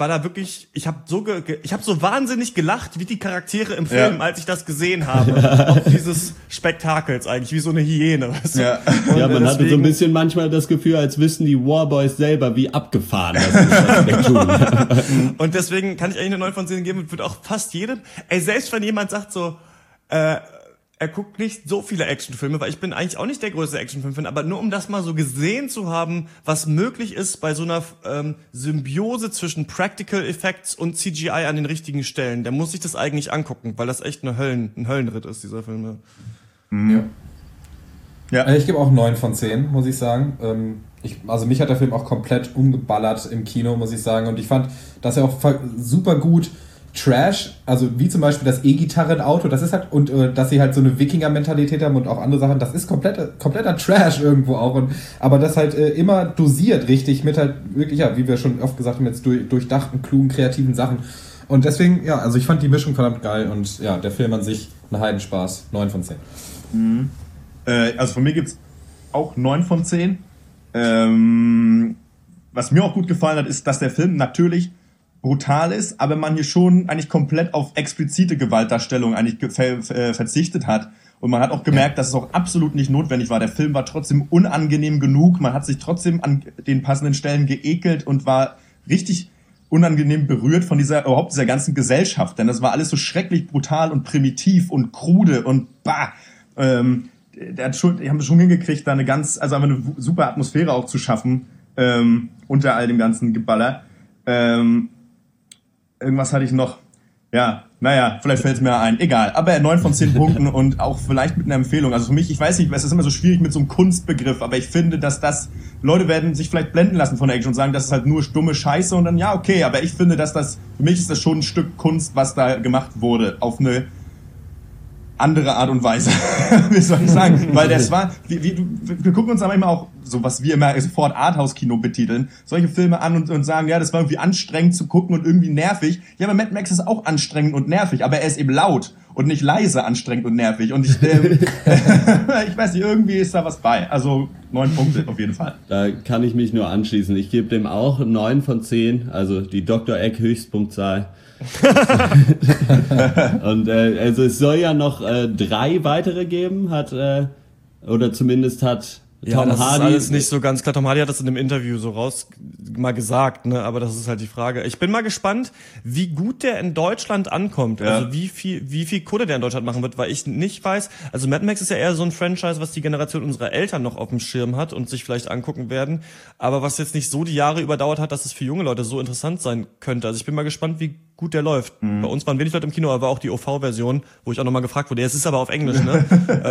so wahnsinnig gelacht, wie die Charaktere im Film, als ich das gesehen habe. Auf dieses Spektakels eigentlich, wie so eine Hyäne. Weißt du? Ja, man hatte so ein bisschen manchmal das Gefühl, als wüssten die Warboys selber, wie abgefahren das ist, was wir tun. Und deswegen kann ich eigentlich eine 9 von 10 geben und würde auch fast jedem, selbst wenn jemand sagt so, er guckt nicht so viele Actionfilme, weil ich bin eigentlich auch nicht der größte Actionfilm-Fan, aber nur um das mal so gesehen zu haben, was möglich ist bei so einer Symbiose zwischen Practical Effects und CGI an den richtigen Stellen, der muss sich das eigentlich angucken, weil das echt ein Höllenritt ist, dieser Film. Ja. Ich gebe auch 9 von 10, muss ich sagen. Also mich hat der Film auch komplett umgeballert im Kino, muss ich sagen. Und ich fand, dass er auch super gut Trash, also wie zum Beispiel das E-Gitarren-Auto, das ist halt, und dass sie halt so eine Wikinger-Mentalität haben und auch andere Sachen, das ist kompletter Trash irgendwo auch, aber das halt immer dosiert richtig mit halt wirklich, ja, wie wir schon oft gesagt haben, jetzt durchdachten, klugen, kreativen Sachen. Und deswegen, ja, also ich fand die Mischung verdammt geil und ja, der Film an sich ein Heidenspaß, 9 von 10. Also von mir gibt's auch 9 von 10. Was mir auch gut gefallen hat, ist, dass der Film natürlich brutal ist, aber man hier schon eigentlich komplett auf explizite Gewaltdarstellung eigentlich verzichtet hat. Und man hat auch gemerkt, dass es auch absolut nicht notwendig war. Der Film war trotzdem unangenehm genug. Man hat sich trotzdem an den passenden Stellen geekelt und war richtig unangenehm berührt von dieser ganzen Gesellschaft. Denn das war alles so schrecklich brutal und primitiv und krude und bah. Die haben schon hingekriegt, da einfach eine super Atmosphäre auch zu schaffen, unter all dem ganzen Geballer. Irgendwas hatte ich noch. Ja, naja, vielleicht fällt es mir ein. Egal. Aber 9 von 10 Punkten und auch vielleicht mit einer Empfehlung. Also für mich, ich weiß nicht, es ist immer so schwierig mit so einem Kunstbegriff, aber ich finde, dass Leute werden sich vielleicht blenden lassen von der Action und sagen, das ist halt nur stumme Scheiße und dann, ja, okay, aber ich finde, für mich ist das schon ein Stück Kunst, was da gemacht wurde, auf eine andere Art und Weise. Wie soll ich sagen? Weil das war, wir gucken uns aber immer auch, so was wir immer sofort Arthouse-Kino betiteln, solche Filme an und sagen, ja, das war irgendwie anstrengend zu gucken und irgendwie nervig. Ja, aber Mad Max ist auch anstrengend und nervig, aber er ist eben laut und nicht leise anstrengend und nervig. Und ich weiß nicht, irgendwie ist da was bei. Also 9 Punkte auf jeden Fall. Da kann ich mich nur anschließen. Ich gebe dem auch 9 von 10, also die Dr. Egg Höchstpunktzahl. Und also es soll ja noch 3 weitere geben, oder zumindest hat Tom das Hardy. Ist alles nicht so ganz klar. Tom Hardy hat das in dem Interview so mal gesagt, ne? Aber das ist halt die Frage. Ich bin mal gespannt, wie gut der in Deutschland ankommt. Ja. Also wie viel Kohle der in Deutschland machen wird, weil ich nicht weiß. Also Mad Max ist ja eher so ein Franchise, was die Generation unserer Eltern noch auf dem Schirm hat und sich vielleicht angucken werden. Aber was jetzt nicht so die Jahre überdauert hat, dass es für junge Leute so interessant sein könnte. Also ich bin mal gespannt, wie gut der läuft. Bei uns waren wenig Leute im Kino, aber auch die OV-Version, wo ich auch nochmal gefragt wurde. Es ist aber auf Englisch, ne?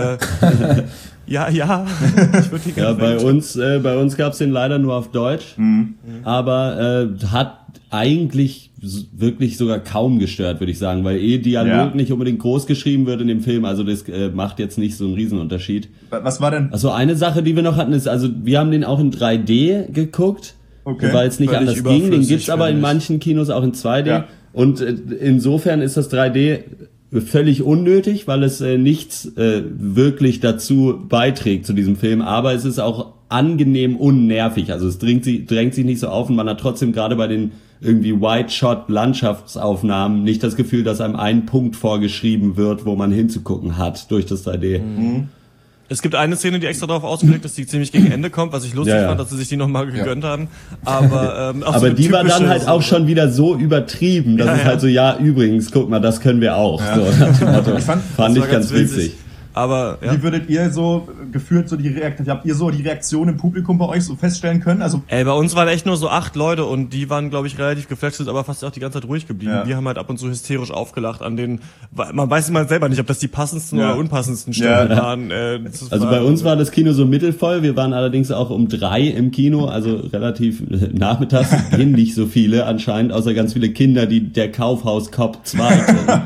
Ja. Ich bei uns gab's den leider nur auf Deutsch, aber hat eigentlich wirklich sogar kaum gestört, würde ich sagen, weil Dialog nicht unbedingt groß geschrieben wird in dem Film, also das macht jetzt nicht so einen Riesenunterschied. Was war denn? Also eine Sache, die wir noch hatten, ist, also wir haben den auch in 3D geguckt, weil es nicht anders ging, den gibt's aber in manchen Kinos auch in 2D. Ja. Und insofern ist das 3D völlig unnötig, weil es nichts wirklich dazu beiträgt zu diesem Film, aber es ist auch angenehm unnervig, also es drängt sich nicht so auf und man hat trotzdem gerade bei den irgendwie Wide-Shot-Landschaftsaufnahmen nicht das Gefühl, dass einem ein Punkt vorgeschrieben wird, wo man hinzugucken hat durch das 3D. Mhm. Es gibt eine Szene, die extra darauf ausgelegt ist, die ziemlich gegen Ende kommt, was ich lustig fand, dass sie sich die nochmal gegönnt haben. Aber so die war dann halt auch schon wieder so übertrieben, dass es halt so, übrigens, guck mal, das können wir auch. Ja. So, nach dem Motto. Fand ich ganz witzig. Aber wie würdet ihr so gefühlt habt ihr so die Reaktion im Publikum bei euch so feststellen können? Also bei uns waren echt nur so 8 Leute und die waren, glaube ich, relativ geflasht, sind aber fast auch die ganze Zeit ruhig geblieben. Wir haben halt ab und zu hysterisch aufgelacht an den, man weiß immer selber nicht, ob das die passendsten oder unpassendsten Stellen waren. Also bei uns war das Kino so mittelvoll, wir waren allerdings auch um 3 im Kino, also relativ nachmittags, gehen nicht so viele anscheinend, außer ganz viele Kinder, die der Kaufhaus Cop 2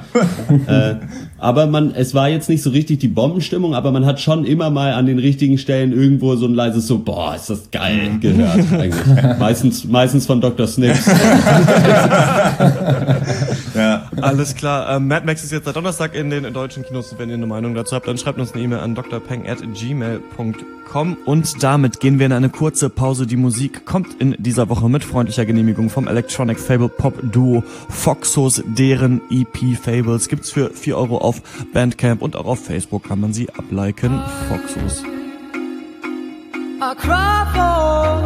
aber es war jetzt nicht so richtig die Bombenstimmung, aber man hat schon immer mal an den richtigen Stellen irgendwo so ein leises so, boah, ist das geil, gehört eigentlich. Meistens von Dr. Snips. Ja. Alles klar. Mad Max ist jetzt seit Donnerstag in den deutschen Kinos. Wenn ihr eine Meinung dazu habt, dann schreibt uns eine E-Mail an drpeng@gmail.com. Und damit gehen wir in eine kurze Pause. Die Musik kommt in dieser Woche mit freundlicher Genehmigung vom Electronic Fable Pop Duo Foxos. Deren EP Fables gibt's für 4 € auf Bandcamp und auch auf Facebook kann man sie abliken. Foxos. I cry for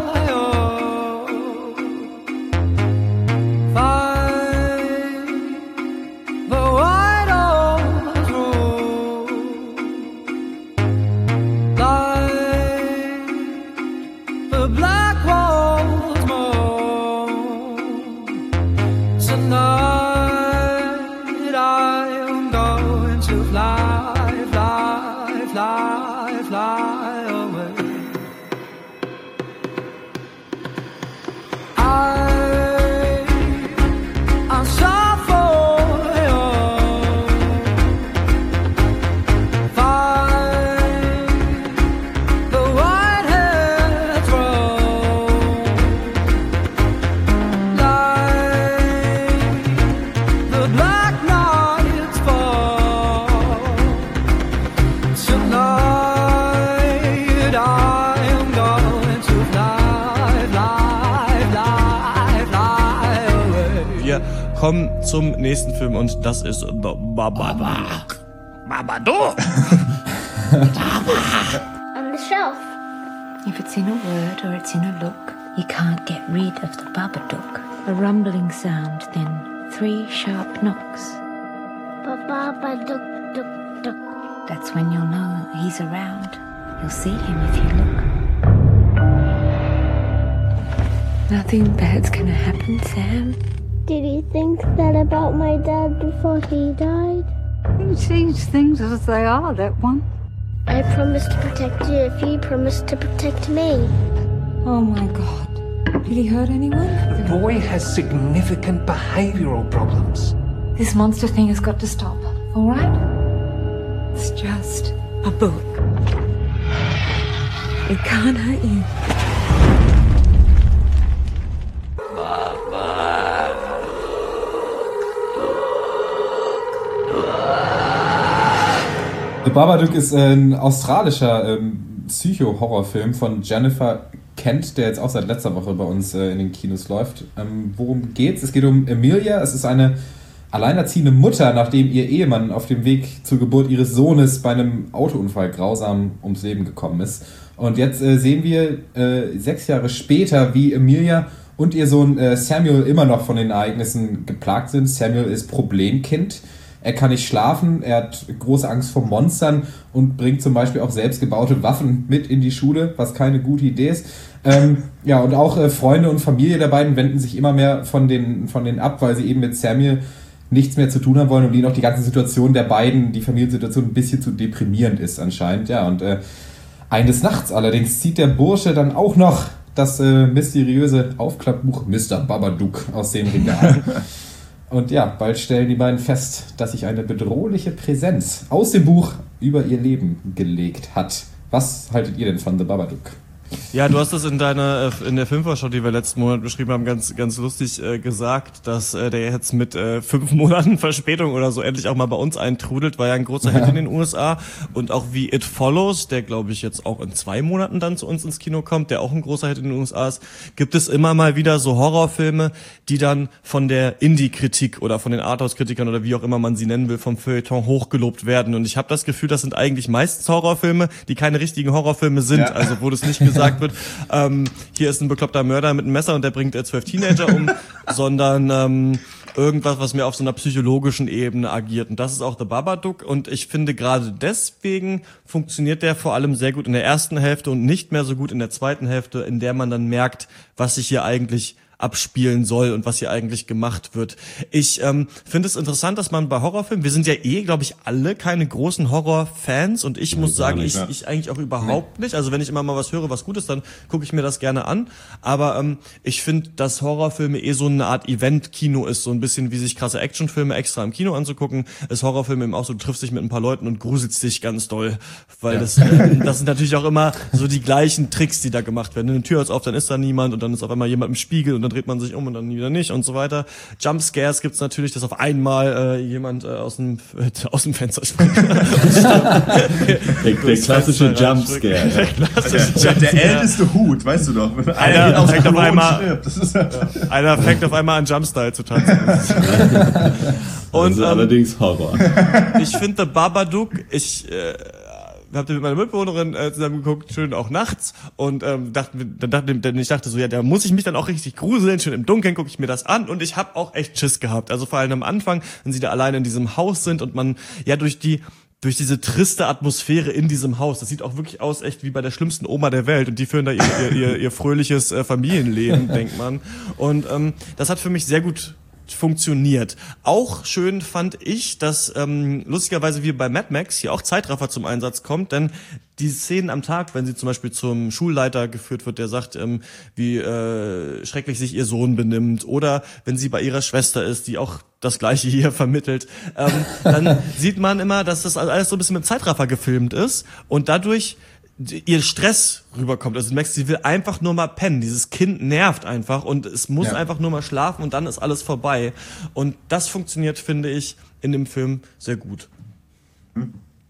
I'm so full. kommen zum nächsten Film und das ist The Babadook. Babadook! On the shelf. If it's in a word or it's in a look, you can't get rid of the Babadook. A rumbling sound, then 3 sharp knocks. Babadook, dook, dook. That's when you'll know he's around. You'll see him if you look. Nothing bad's gonna happen, Sam. Did he think that about my dad before he died? He sees things as they are, that one. I promised to protect you if you promised to protect me. Oh my God. Did he hurt anyone? The boy has significant behavioral problems. This monster thing has got to stop, all right? It's just a book. It can't hurt you. The Babadook ist ein australischer Psycho-Horrorfilm von Jennifer Kent, der jetzt auch seit letzter Woche bei uns in den Kinos läuft. Worum geht's? Es geht um Emilia. Es ist eine alleinerziehende Mutter, nachdem ihr Ehemann auf dem Weg zur Geburt ihres Sohnes bei einem Autounfall grausam ums Leben gekommen ist. Und jetzt sehen wir 6 Jahre später, wie Emilia und ihr Sohn Samuel immer noch von den Ereignissen geplagt sind. Samuel ist Problemkind. Er kann nicht schlafen, er hat große Angst vor Monstern und bringt zum Beispiel auch selbstgebaute Waffen mit in die Schule, was keine gute Idee ist. Und auch Freunde und Familie der beiden wenden sich immer mehr von denen ab, weil sie eben mit Samuel nichts mehr zu tun haben wollen und ihnen auch die ganze Situation der beiden, die Familiensituation ein bisschen zu deprimierend ist anscheinend. Ja, und eines Nachts allerdings zieht der Bursche dann auch noch das mysteriöse Aufklappbuch Mr. Babadook aus dem Regal. Und ja, bald stellen die beiden fest, dass sich eine bedrohliche Präsenz aus dem Buch über ihr Leben gelegt hat. Was haltet ihr denn von The Babadook? Ja, du hast das in der Filmvorschau, die wir letzten Monat beschrieben haben, ganz lustig gesagt, dass der jetzt mit 5 Monaten Verspätung oder so endlich auch mal bei uns eintrudelt, war ja ein großer Hit in den USA und auch wie It Follows, der glaube ich jetzt auch in 2 Monaten dann zu uns ins Kino kommt, der auch ein großer Hit in den USA ist, gibt es immer mal wieder so Horrorfilme, die dann von der Indie-Kritik oder von den Arthouse-Kritikern oder wie auch immer man sie nennen will, vom Feuilleton hochgelobt werden und ich habe das Gefühl, das sind eigentlich meistens Horrorfilme, die keine richtigen Horrorfilme sind, also wo das nicht gesagt wird, hier ist ein bekloppter Mörder mit einem Messer und der bringt 12 Teenager um, sondern irgendwas, was mehr auf so einer psychologischen Ebene agiert. Und das ist auch The Babadook. Und ich finde, gerade deswegen funktioniert der vor allem sehr gut in der ersten Hälfte und nicht mehr so gut in der zweiten Hälfte, in der man dann merkt, was sich hier eigentlich abspielen soll und was hier eigentlich gemacht wird. Ich finde es interessant, dass man bei Horrorfilmen, wir sind ja glaube ich, alle keine großen Horrorfans und ich muss sagen, ich eigentlich auch überhaupt nicht. Also wenn ich immer mal was höre, was gut ist, dann gucke ich mir das gerne an. Aber ich finde, dass Horrorfilme so eine Art Event-Kino ist, so ein bisschen wie sich krasse Actionfilme extra im Kino anzugucken, ist Horrorfilme eben auch so, du triffst dich mit ein paar Leuten und gruselst dich ganz doll. Weil das sind natürlich auch immer so die gleichen Tricks, die da gemacht werden. Eine Tür ist auf, dann ist da niemand und dann ist auf einmal jemand im Spiegel und dann dreht man sich um und dann wieder nicht und so weiter. Jumpscares gibt's natürlich, dass auf einmal jemand aus dem Fenster springt. der klassische Jumpscare. Der älteste Hut, weißt du doch. Einer fängt auf einmal an Jumpstyle zu tanzen. Und allerdings Horror. Ich finde The Babadook, ich habe mit meiner Mitbewohnerin zusammen geguckt, schön auch nachts und ich dachte so, ja, da muss ich mich dann auch richtig gruseln, schön im Dunkeln gucke ich mir das an und ich habe auch echt Schiss gehabt. Also vor allem am Anfang, wenn sie da alleine in diesem Haus sind und man ja durch diese triste Atmosphäre in diesem Haus, das sieht auch wirklich aus echt wie bei der schlimmsten Oma der Welt und die führen da ihr fröhliches Familienleben, denkt man. Und das hat für mich sehr gut funktioniert. Auch schön fand ich, dass lustigerweise wie bei Mad Max hier auch Zeitraffer zum Einsatz kommt, denn die Szenen am Tag, wenn sie zum Beispiel zum Schulleiter geführt wird, der sagt, wie schrecklich sich ihr Sohn benimmt, oder wenn sie bei ihrer Schwester ist, die auch das Gleiche hier vermittelt, dann sieht man immer, dass das alles so ein bisschen mit Zeitraffer gefilmt ist und dadurch ihr Stress rüberkommt. Also du merkst, sie will einfach nur mal pennen. Dieses Kind nervt einfach und es muss einfach nur mal schlafen und dann ist alles vorbei. Und das funktioniert, finde ich, in dem Film sehr gut.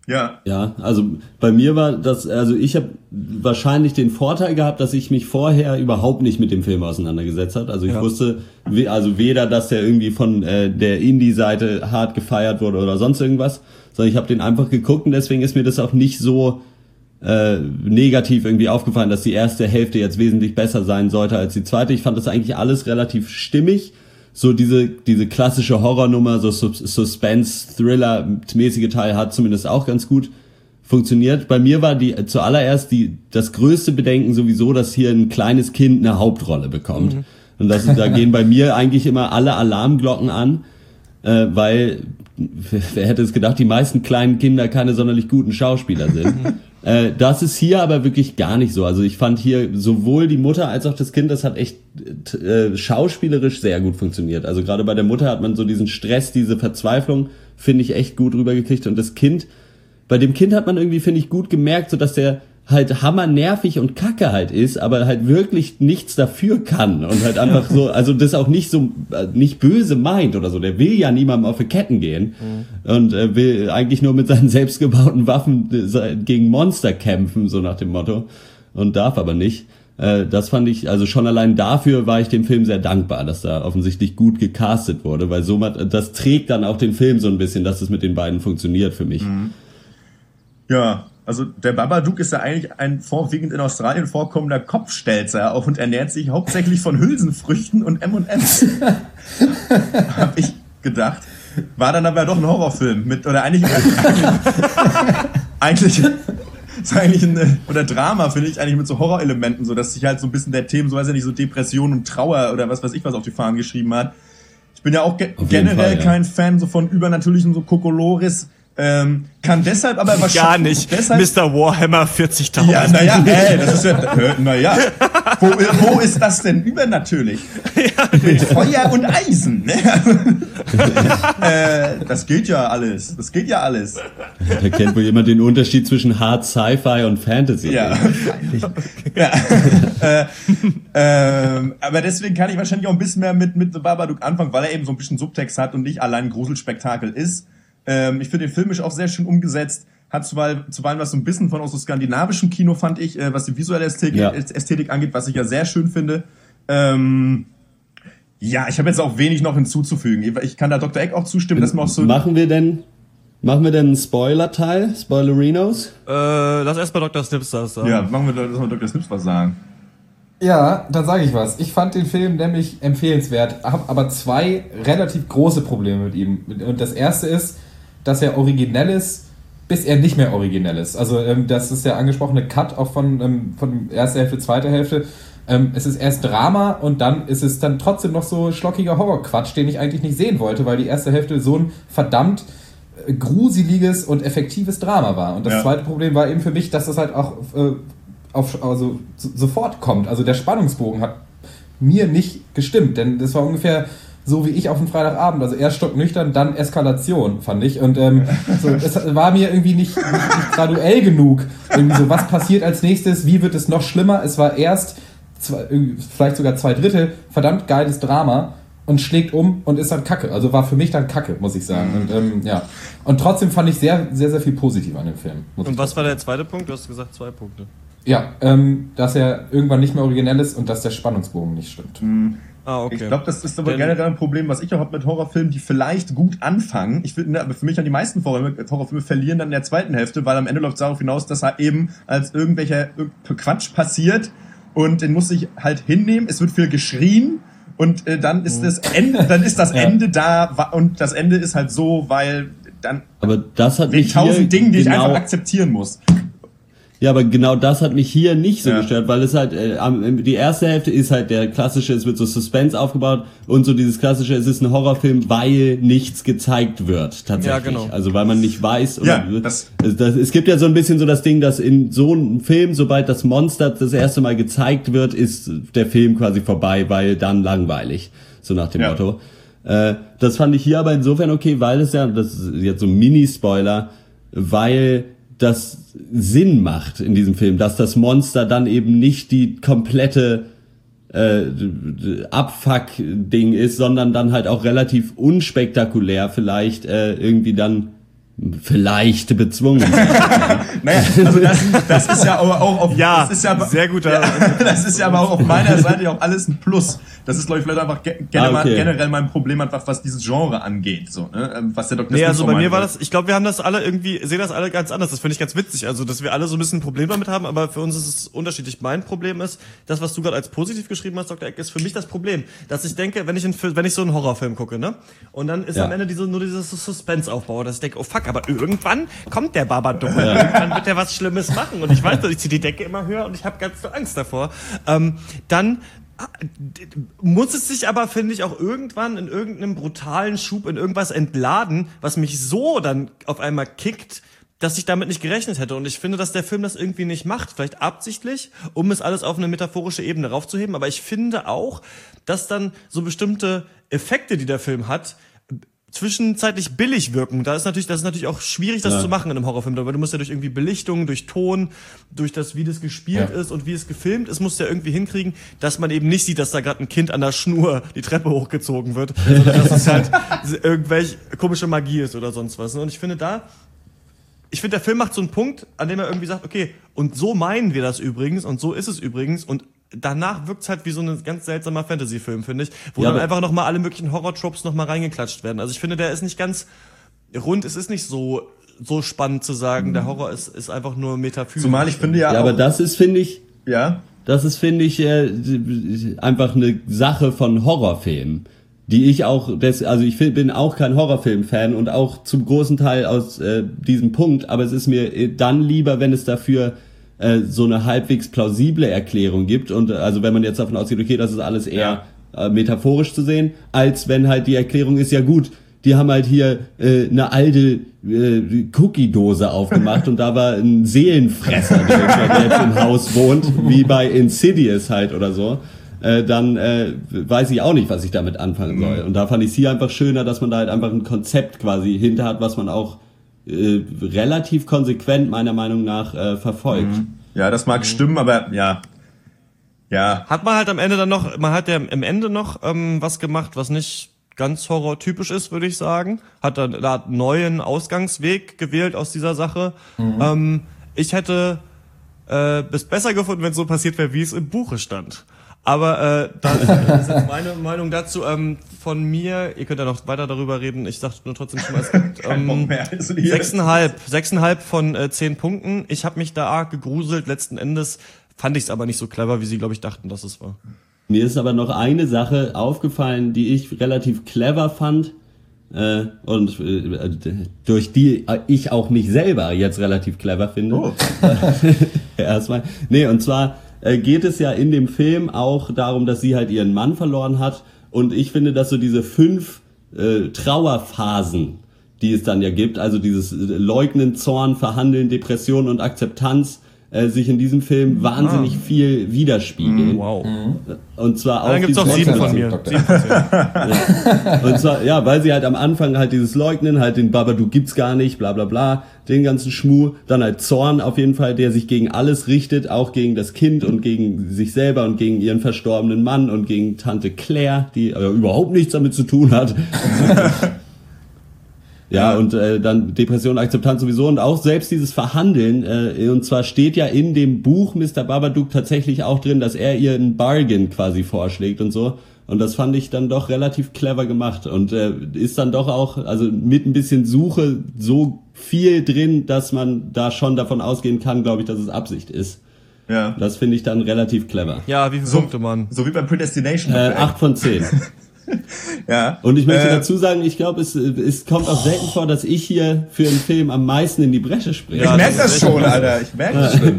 Ja. Ja, also bei mir war das, also ich habe wahrscheinlich den Vorteil gehabt, dass ich mich vorher überhaupt nicht mit dem Film auseinandergesetzt habe. Also ich wusste, also weder, dass der irgendwie von der Indie-Seite hart gefeiert wurde oder sonst irgendwas, sondern ich habe den einfach geguckt und deswegen ist mir das auch nicht so negativ irgendwie aufgefallen, dass die erste Hälfte jetzt wesentlich besser sein sollte als die zweite. Ich fand das eigentlich alles relativ stimmig. So diese klassische Horrornummer, so Suspense-Thriller-mäßige Teil hat zumindest auch ganz gut funktioniert. Bei mir war zuallererst das größte Bedenken sowieso, dass hier ein kleines Kind eine Hauptrolle bekommt. Und da gehen bei mir eigentlich immer alle Alarmglocken an, weil, wer hätte es gedacht, die meisten kleinen Kinder keine sonderlich guten Schauspieler sind. Das ist hier aber wirklich gar nicht so. Also ich fand hier sowohl die Mutter als auch das Kind, das hat echt schauspielerisch sehr gut funktioniert. Also gerade bei der Mutter hat man so diesen Stress, diese Verzweiflung, finde ich, echt gut rübergekriegt. Und das Kind, bei dem Kind hat man irgendwie, finde ich, gut gemerkt, so dass der halt hammernervig und kacke halt ist, aber halt wirklich nichts dafür kann und halt einfach so, also das auch nicht so, nicht böse meint oder so. Der will ja niemandem auf die Ketten gehen und will eigentlich nur mit seinen selbstgebauten Waffen gegen Monster kämpfen, so nach dem Motto, und darf aber nicht. Das fand ich, also schon allein dafür war ich dem Film sehr dankbar, dass da offensichtlich gut gecastet wurde, weil so das trägt dann auch den Film so ein bisschen, dass es mit den beiden funktioniert für mich. Ja. Also der Babadook ist ja eigentlich ein vorwiegend in Australien vorkommender Kopfstelzer auch und ernährt sich hauptsächlich von Hülsenfrüchten und M&M's. Hab ich gedacht. War dann aber doch ein Horrorfilm mit, oder eigentlich ist eigentlich oder Drama, finde ich, eigentlich mit so Horrorelementen, so dass sich halt so ein bisschen der Themen, so weiß ich nicht, so Depression und Trauer oder was weiß ich was auf die Fahnen geschrieben hat. Ich bin ja auch generell kein Fan so von übernatürlichen so Kokolores. Kann deshalb aber wahrscheinlich... Gar nicht. Mr. Warhammer 40.000. Ja, das ist ja... Wo ist das denn übernatürlich? Mit Feuer und Eisen, ne? Das geht ja alles. Da kennt wohl jemand den Unterschied zwischen Hard Sci-Fi und Fantasy. Ja. Aber deswegen kann ich wahrscheinlich auch ein bisschen mehr mit The Babadook anfangen, weil er eben so ein bisschen Subtext hat und nicht allein ein Gruselspektakel ist. Ich finde den filmisch auch sehr schön umgesetzt, hat zuweilen was so ein bisschen von aus so skandinavischem Kino, fand ich, was die visuelle Ästhetik angeht, was ich ja sehr schön finde. Ja, ich habe jetzt auch wenig noch hinzuzufügen. Ich kann da Dr. Egg auch zustimmen, dass man auch so... Machen wir denn einen Spoiler-Teil? Spoilerinos? Lass erst mal Dr. Snips das sagen. Ja, lass mal Dr. Snips was sagen. Ja, dann sage ich was. Ich fand den Film nämlich empfehlenswert, habe aber zwei relativ große Probleme mit ihm. Und das erste ist, dass er originell ist, bis er nicht mehr originell ist. Also das ist der angesprochene Cut auch von erster Hälfte, zweiter Hälfte. Es ist erst Drama und dann ist es dann trotzdem noch so schlockiger Horrorquatsch, den ich eigentlich nicht sehen wollte, weil die erste Hälfte so ein verdammt gruseliges und effektives Drama war. Und das zweite Problem war eben für mich, dass das halt auch sofort kommt. Also der Spannungsbogen hat mir nicht gestimmt, denn das war ungefähr so wie ich auf dem Freitagabend, also erst stocknüchtern, dann Eskalation, fand ich. Und es war mir irgendwie nicht graduell genug. Irgendwie so, was passiert als nächstes, wie wird es noch schlimmer? Es war erst, vielleicht sogar 2/3, verdammt geiles Drama und schlägt um und ist dann Kacke. Also war für mich dann Kacke, muss ich sagen. Und und trotzdem fand ich sehr, sehr, sehr viel positiv an dem Film. Und was war der zweite Punkt? Du hast gesagt 2 Punkte. Ja, dass er irgendwann nicht mehr originell ist und dass der Spannungsbogen nicht stimmt. Okay. Ich glaube, das ist aber generell ein Problem, was ich auch habe mit Horrorfilmen, die vielleicht gut anfangen. Ich finde, aber für mich an die meisten Horrorfilme verlieren dann in der zweiten Hälfte, weil am Ende läuft es darauf hinaus, dass er eben als irgendwelcher Quatsch passiert und den muss ich halt hinnehmen. Es wird viel geschrien und dann ist das Ende da und das Ende ist halt so, weil dann aber das hat wegen 1000 Dingen, die ich einfach akzeptieren muss. Ja, aber genau das hat mich hier nicht so gestört, weil es halt, die erste Hälfte ist halt der klassische, es wird so Suspense aufgebaut und so dieses klassische, es ist ein Horrorfilm, weil nichts gezeigt wird, tatsächlich. Ja, genau. Also weil man nicht weiß, es gibt ja so ein bisschen so das Ding, dass in so einem Film, sobald das Monster das erste Mal gezeigt wird, ist der Film quasi vorbei, weil dann langweilig, so nach dem Motto. Das fand ich hier aber insofern okay, weil es ja, das ist jetzt so ein Mini-Spoiler, weil das Sinn macht in diesem Film, dass das Monster dann eben nicht die komplette Abfuck-Ding ist, sondern dann halt auch relativ unspektakulär vielleicht irgendwie dann vielleicht bezwungen. Naja, also das ist ja aber auch auf, ja, das ist ja, sehr guter. Ja, das ist ja aber auch auf meiner Seite auch alles ein Plus. Das ist, glaube ich, vielleicht einfach generell mein Problem, einfach was dieses Genre angeht, so, ne? Was der Dr. Nee, also bei mir war das, ich glaube, wir haben das alle irgendwie, sehen das alle ganz anders. Das finde ich ganz witzig. Also, dass wir alle so ein bisschen ein Problem damit haben, aber für uns ist es unterschiedlich. Mein Problem ist, das, was du gerade als positiv geschrieben hast, Dr. Eck, ist für mich das Problem, dass ich denke, wenn ich so einen Horrorfilm gucke, ne? Und dann ist am Ende nur dieses Suspense-Aufbau, dass ich denke, oh fuck, aber irgendwann kommt der Babadook, irgendwann wird der was Schlimmes machen. Und ich weiß, ich ziehe die Decke immer höher und ich habe ganz viel Angst davor. Dann muss es sich aber, finde ich, auch irgendwann in irgendeinem brutalen Schub in irgendwas entladen, was mich so dann auf einmal kickt, dass ich damit nicht gerechnet hätte. Und ich finde, dass der Film das irgendwie nicht macht. Vielleicht absichtlich, um es alles auf eine metaphorische Ebene raufzuheben. Aber ich finde auch, dass dann so bestimmte Effekte, die der Film hat, zwischenzeitlich billig wirken. Das ist natürlich auch schwierig, das zu machen in einem Horrorfilm, weil du musst ja durch irgendwie Belichtung, durch Ton, durch das, wie das gespielt ist und wie es gefilmt ist, musst du ja irgendwie hinkriegen, dass man eben nicht sieht, dass da gerade ein Kind an der Schnur die Treppe hochgezogen wird, sondern dass es halt irgendwelche komische Magie ist oder sonst was. Und ich finde, der Film macht so einen Punkt, an dem er irgendwie sagt, okay, und so meinen wir das übrigens und so ist es übrigens, und danach wirkt's halt wie so ein ganz seltsamer Fantasy-Film, finde ich, wo dann einfach nochmal alle möglichen Horror-Tropes nochmal reingeklatscht werden. Also ich finde, der ist nicht ganz rund, es ist nicht so spannend zu sagen, der Horror ist einfach nur metaphysisch. Zumal ich finde aber das ist, finde ich, einfach eine Sache von Horrorfilmen, die ich auch, bin auch kein Horrorfilm-Fan und auch zum großen Teil aus diesem Punkt, aber es ist mir dann lieber, wenn es dafür so eine halbwegs plausible Erklärung gibt, und also wenn man jetzt davon ausgeht, okay, das ist alles eher metaphorisch zu sehen, als wenn halt die Erklärung ist, ja gut, die haben halt hier eine alte Cookie-Dose aufgemacht und da war ein Seelenfresser, der jetzt im Haus wohnt, wie bei Insidious halt oder so. Dann weiß ich auch nicht, was ich damit anfangen soll. Und da fand ich es hier einfach schöner, dass man da halt einfach ein Konzept quasi hinter hat, was man auch relativ konsequent meiner Meinung nach verfolgt. Ja, das mag stimmen, aber ja. Hat man halt am Ende dann noch, am Ende noch was gemacht, was nicht ganz horrortypisch ist, würde ich sagen. Hat dann einen neuen Ausgangsweg gewählt aus dieser Sache. Ich hätte es besser gefunden, wenn es so passiert wäre, wie es im Buche stand. Aber das ist jetzt meine Meinung dazu von mir. Ihr könnt ja noch weiter darüber reden. Ich sag nur trotzdem schon mal, es gibt 6,5 von 10 Punkten. Ich habe mich da arg gegruselt. Letzten Endes fand ich es aber nicht so clever, wie sie, glaube ich, dachten, dass es war. Mir ist aber noch eine Sache aufgefallen, die ich relativ clever fand und durch die ich auch mich selber jetzt relativ clever finde. Oh. Erstmal. Nee, und zwar geht es ja in dem Film auch darum, dass sie halt ihren Mann verloren hat, und ich finde, dass so diese 5 Trauerphasen, die es dann ja gibt, also dieses Leugnen, Zorn, Verhandeln, Depression und Akzeptanz, sich in diesem Film wahnsinnig viel widerspiegeln. Wow. Und zwar auch. Dann gibt's auch 7 von mir. 7 von 10. Ja. Und zwar, weil sie halt am Anfang halt dieses Leugnen, halt den Babadook gibt's gar nicht, bla bla bla, den ganzen Schmuh, dann halt Zorn auf jeden Fall, der sich gegen alles richtet, auch gegen das Kind und gegen sich selber und gegen ihren verstorbenen Mann und gegen Tante Claire, die überhaupt nichts damit zu tun hat. Ja, und dann Depression, Akzeptanz sowieso, und auch selbst dieses Verhandeln, und zwar steht ja in dem Buch Mr. Babadook tatsächlich auch drin, dass er ihr ein Bargain quasi vorschlägt und so, und das fand ich dann doch relativ clever gemacht und ist dann doch auch, also mit ein bisschen Suche so viel drin, dass man da schon davon ausgehen kann, glaube ich, dass es Absicht ist. Ja. Das finde ich dann relativ clever. Ja, wie viele Punkte, Mann? So wie bei Predestination. 8 von 10. Ja. Und ich möchte dazu sagen, ich glaube, es kommt auch selten vor, dass ich hier für einen Film am meisten in die Bresche springe. Ich merke das schon, Alter. Ich merke das schon.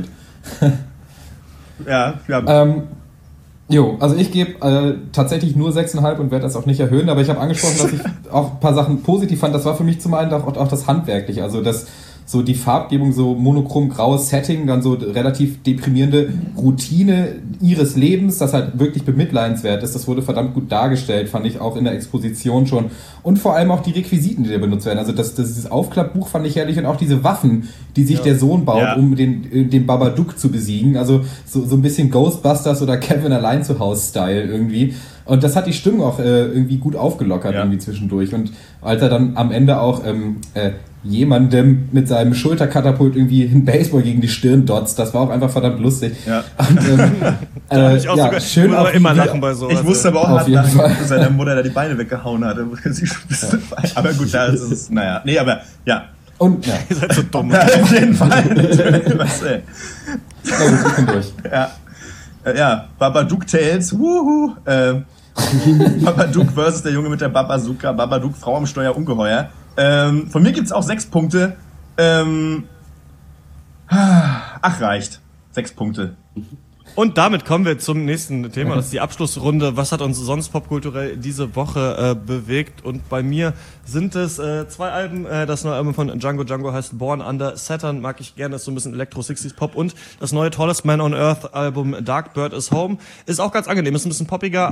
Ja. Also ich gebe tatsächlich nur 6,5 und werde das auch nicht erhöhen, aber ich habe angesprochen, dass ich auch ein paar Sachen positiv fand. Das war für mich zum einen auch das Handwerkliche, also das so die Farbgebung, so monochrom graues Setting, dann so relativ deprimierende Routine ihres Lebens, das halt wirklich bemitleidenswert ist. Das wurde verdammt gut dargestellt, fand ich auch in der Exposition schon. Und vor allem auch die Requisiten, die da benutzt werden. Also dieses Aufklappbuch fand ich herrlich, und auch diese Waffen, die sich der Sohn baut, um den Babadook zu besiegen. Also so ein bisschen Ghostbusters oder Kevin allein zu Hause-Style irgendwie. Und das hat die Stimmung auch irgendwie gut aufgelockert irgendwie zwischendurch. Und als er dann am Ende auch jemandem mit seinem Schulterkatapult irgendwie einen Baseball gegen die Stirn dotzt. Das war auch einfach verdammt lustig. Ja. Und, ich auch sogar, schön aber immer lachen bei sowas. Ich musste aber auch auf jeden lachen, Fall. dass seine Mutter da die Beine weggehauen hat. Aber gut, da ist es, naja. Nee, aber, ja. Und, ja. Ihr seid so dumm. Ja, auf jeden Fall. Was, ey. Na gut, ich bin durch. Ja, Babadook Tales, wuhu. Babadook versus der Junge mit der Babazooka, Babadook, Frau am Steuer, Ungeheuer. Von mir gibt's auch 6 Punkte. Reicht. 6 Punkte. Und damit kommen wir zum nächsten Thema. Das ist die Abschlussrunde. Was hat uns sonst popkulturell diese Woche bewegt? Und bei mir sind es 2 Alben. Das neue Album von Django Django heißt Born Under Saturn. Mag ich gerne. Ist so ein bisschen Electro-60s Pop. Und das neue Tallest Man on Earth Album Dark Bird is Home ist auch ganz angenehm. Ist ein bisschen poppiger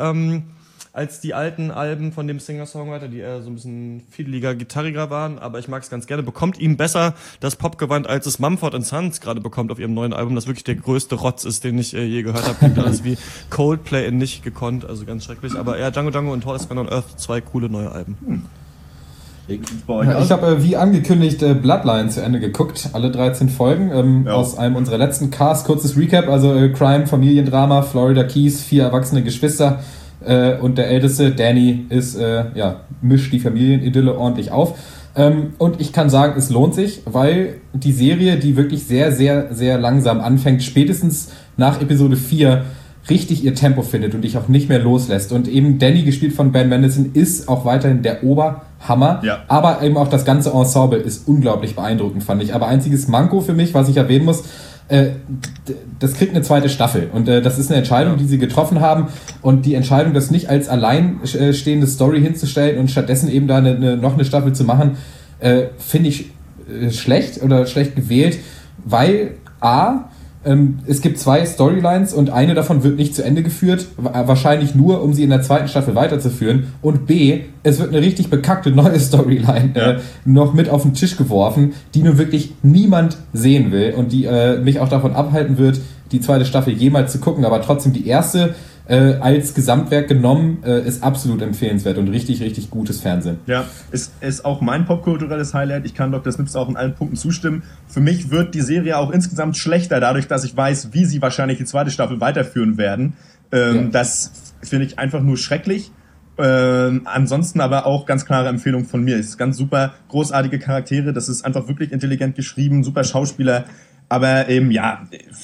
als die alten Alben von dem Singer-Songwriter, die eher so ein bisschen fiedeliger, gitarriger waren, aber ich mag es ganz gerne. Bekommt ihm besser das Popgewand, als es Mumford & Sons gerade bekommt auf ihrem neuen Album, das wirklich der größte Rotz ist, den ich je gehört habe. Klingt alles wie Coldplay in nicht gekonnt, also ganz schrecklich. Aber ja, Django Django und Tallest Man on Earth, 2 coole neue Alben. Ich habe wie angekündigt Bloodline zu Ende geguckt, alle 13 Folgen aus einem unserer letzten Casts. Kurzes Recap, also Crime, Familiendrama, Florida Keys, 4 erwachsene Geschwister. Und der Älteste, Danny, mischt die Familienidylle ordentlich auf. Und ich kann sagen, es lohnt sich, weil die Serie, die wirklich sehr, sehr, sehr langsam anfängt, spätestens nach Episode 4 richtig ihr Tempo findet und dich auch nicht mehr loslässt. Und eben Danny, gespielt von Ben Mendelsohn, ist auch weiterhin der Oberhammer. Ja. Aber eben auch das ganze Ensemble ist unglaublich beeindruckend, fand ich. Aber einziges Manko für mich, was ich erwähnen muss, das kriegt eine 2. Staffel und das ist eine Entscheidung, die sie getroffen haben, und die Entscheidung, das nicht als alleinstehende Story hinzustellen und stattdessen eben da noch eine Staffel zu machen, finde ich schlecht gewählt, weil es gibt 2 Storylines und eine davon wird nicht zu Ende geführt, wahrscheinlich nur, um sie in der 2. Staffel weiterzuführen, und B, es wird eine richtig bekackte neue Storyline noch mit auf den Tisch geworfen, die nun wirklich niemand sehen will und die mich auch davon abhalten wird, die 2. Staffel jemals zu gucken, aber trotzdem die erste als Gesamtwerk genommen ist absolut empfehlenswert und richtig, richtig gutes Fernsehen. Ja, ist auch mein popkulturelles Highlight. Ich kann Dr. Snips auch in allen Punkten zustimmen. Für mich wird die Serie auch insgesamt schlechter, dadurch, dass ich weiß, wie sie wahrscheinlich die 2. Staffel weiterführen werden. Das finde ich einfach nur schrecklich. Ansonsten aber auch ganz klare Empfehlung von mir. Es ist ganz super, großartige Charaktere. Das ist einfach wirklich intelligent geschrieben, super Schauspieler. Aber ja.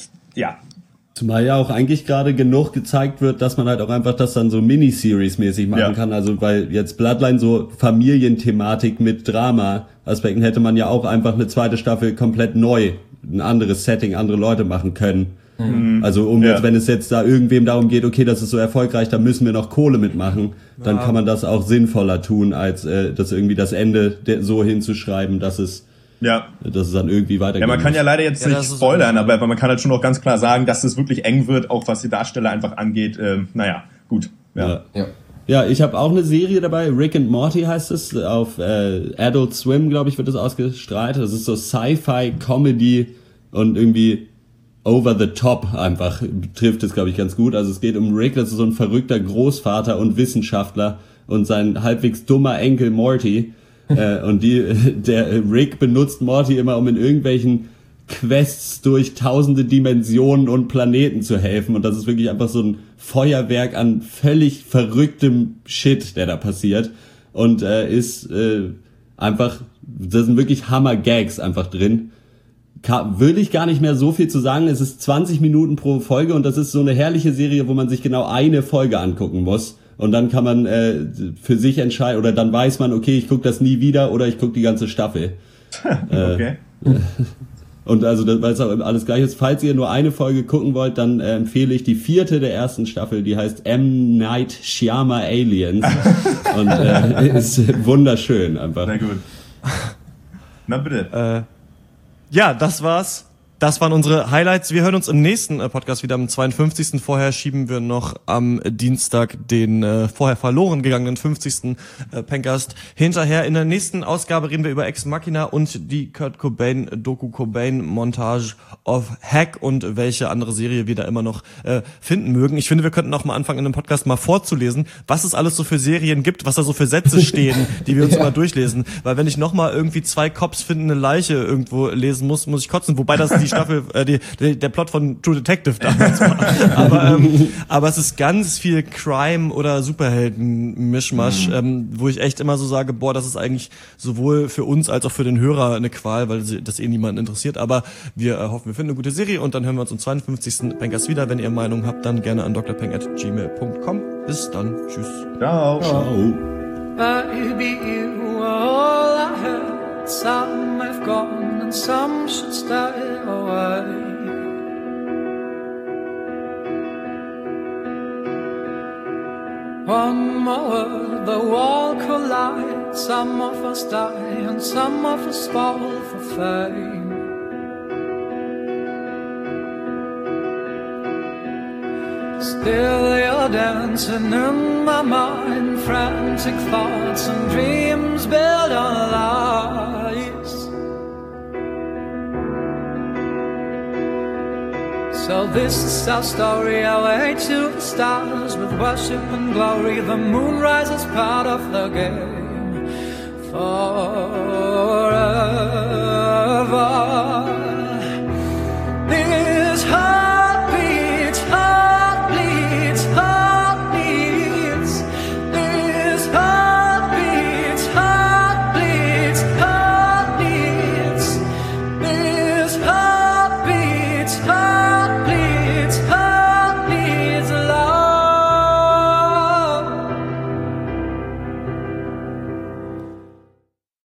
Zumal ja auch eigentlich gerade genug gezeigt wird, dass man halt auch einfach das dann so Miniseries-mäßig machen kann. Also weil jetzt Bloodline so Familienthematik mit Drama-Aspekten hätte man ja auch einfach eine 2. Staffel komplett neu, ein anderes Setting, andere Leute machen können. Mhm. Also jetzt, wenn es jetzt da irgendwem darum geht, okay, das ist so erfolgreich, da müssen wir noch Kohle mitmachen, dann kann man das auch sinnvoller tun, als das irgendwie das Ende so hinzuschreiben, dass es dann irgendwie weitergeht. Ja, man kann ja leider jetzt nicht spoilern, aber man kann halt schon auch ganz klar sagen, dass es wirklich eng wird, auch was die Darsteller einfach angeht. Gut. Ja, ich habe auch eine Serie dabei, Rick and Morty heißt es, auf Adult Swim, glaube ich, wird das ausgestrahlt. Das ist so Sci-Fi-Comedy und irgendwie over the top einfach, trifft es, glaube ich, ganz gut. Also es geht um Rick, das ist so ein verrückter Großvater und Wissenschaftler, und sein halbwegs dummer Enkel Morty. Und der Rick benutzt Morty immer, um in irgendwelchen Quests durch tausende Dimensionen und Planeten zu helfen. Und das ist wirklich einfach so ein Feuerwerk an völlig verrücktem Shit, der da passiert. Und ist einfach, da sind wirklich Hammer-Gags einfach drin. Würde ich gar nicht mehr so viel zu sagen. Es ist 20 Minuten pro Folge und das ist so eine herrliche Serie, wo man sich genau eine Folge angucken muss. Und dann kann man für sich entscheiden, oder dann weiß man, okay, ich gucke das nie wieder oder ich gucke die ganze Staffel. Okay. Und also, weil es auch alles gleich ist, falls ihr nur eine Folge gucken wollt, dann empfehle ich die 4. der 1. Staffel, die heißt M. Night Shyamalan Aliens. Und ist wunderschön einfach. Sehr gut. Na bitte. Ja, das war's. Das waren unsere Highlights. Wir hören uns im nächsten Podcast wieder am 52. Vorher schieben wir noch am Dienstag den vorher verloren gegangenen 50. Pencast hinterher. In der nächsten Ausgabe reden wir über Ex Machina und die Kurt Cobain Doku Cobain Montage of Hack und welche andere Serie wir da immer noch finden mögen. Ich finde, wir könnten auch mal anfangen, in einem Podcast mal vorzulesen, was es alles so für Serien gibt, was da so für Sätze stehen, die wir uns immer durchlesen. Weil wenn ich nochmal irgendwie 2 Cops finden eine Leiche irgendwo lesen muss ich kotzen. Wobei das die Staffel, der Plot von True Detective damals war. Aber es ist ganz viel Crime oder Superhelden-Mischmasch, wo ich echt immer so sage, boah, das ist eigentlich sowohl für uns als auch für den Hörer eine Qual, weil das niemanden interessiert. Aber wir hoffen, wir finden eine gute Serie und dann hören wir uns am 52. Pencast wieder. Wenn ihr Meinung habt, dann gerne an drpeng@gmail.com. Bis dann. Tschüss. Ciao. Ciao. Baby, you are all I had. Some have gone and some should stay away. One more word, the wall collides. Some of us die and some of us fall for fame. Still you're dancing in my mind. Frantic thoughts and dreams built on lies. So this is our story, our way to the stars. With worship and glory, the moon rises part of the game. For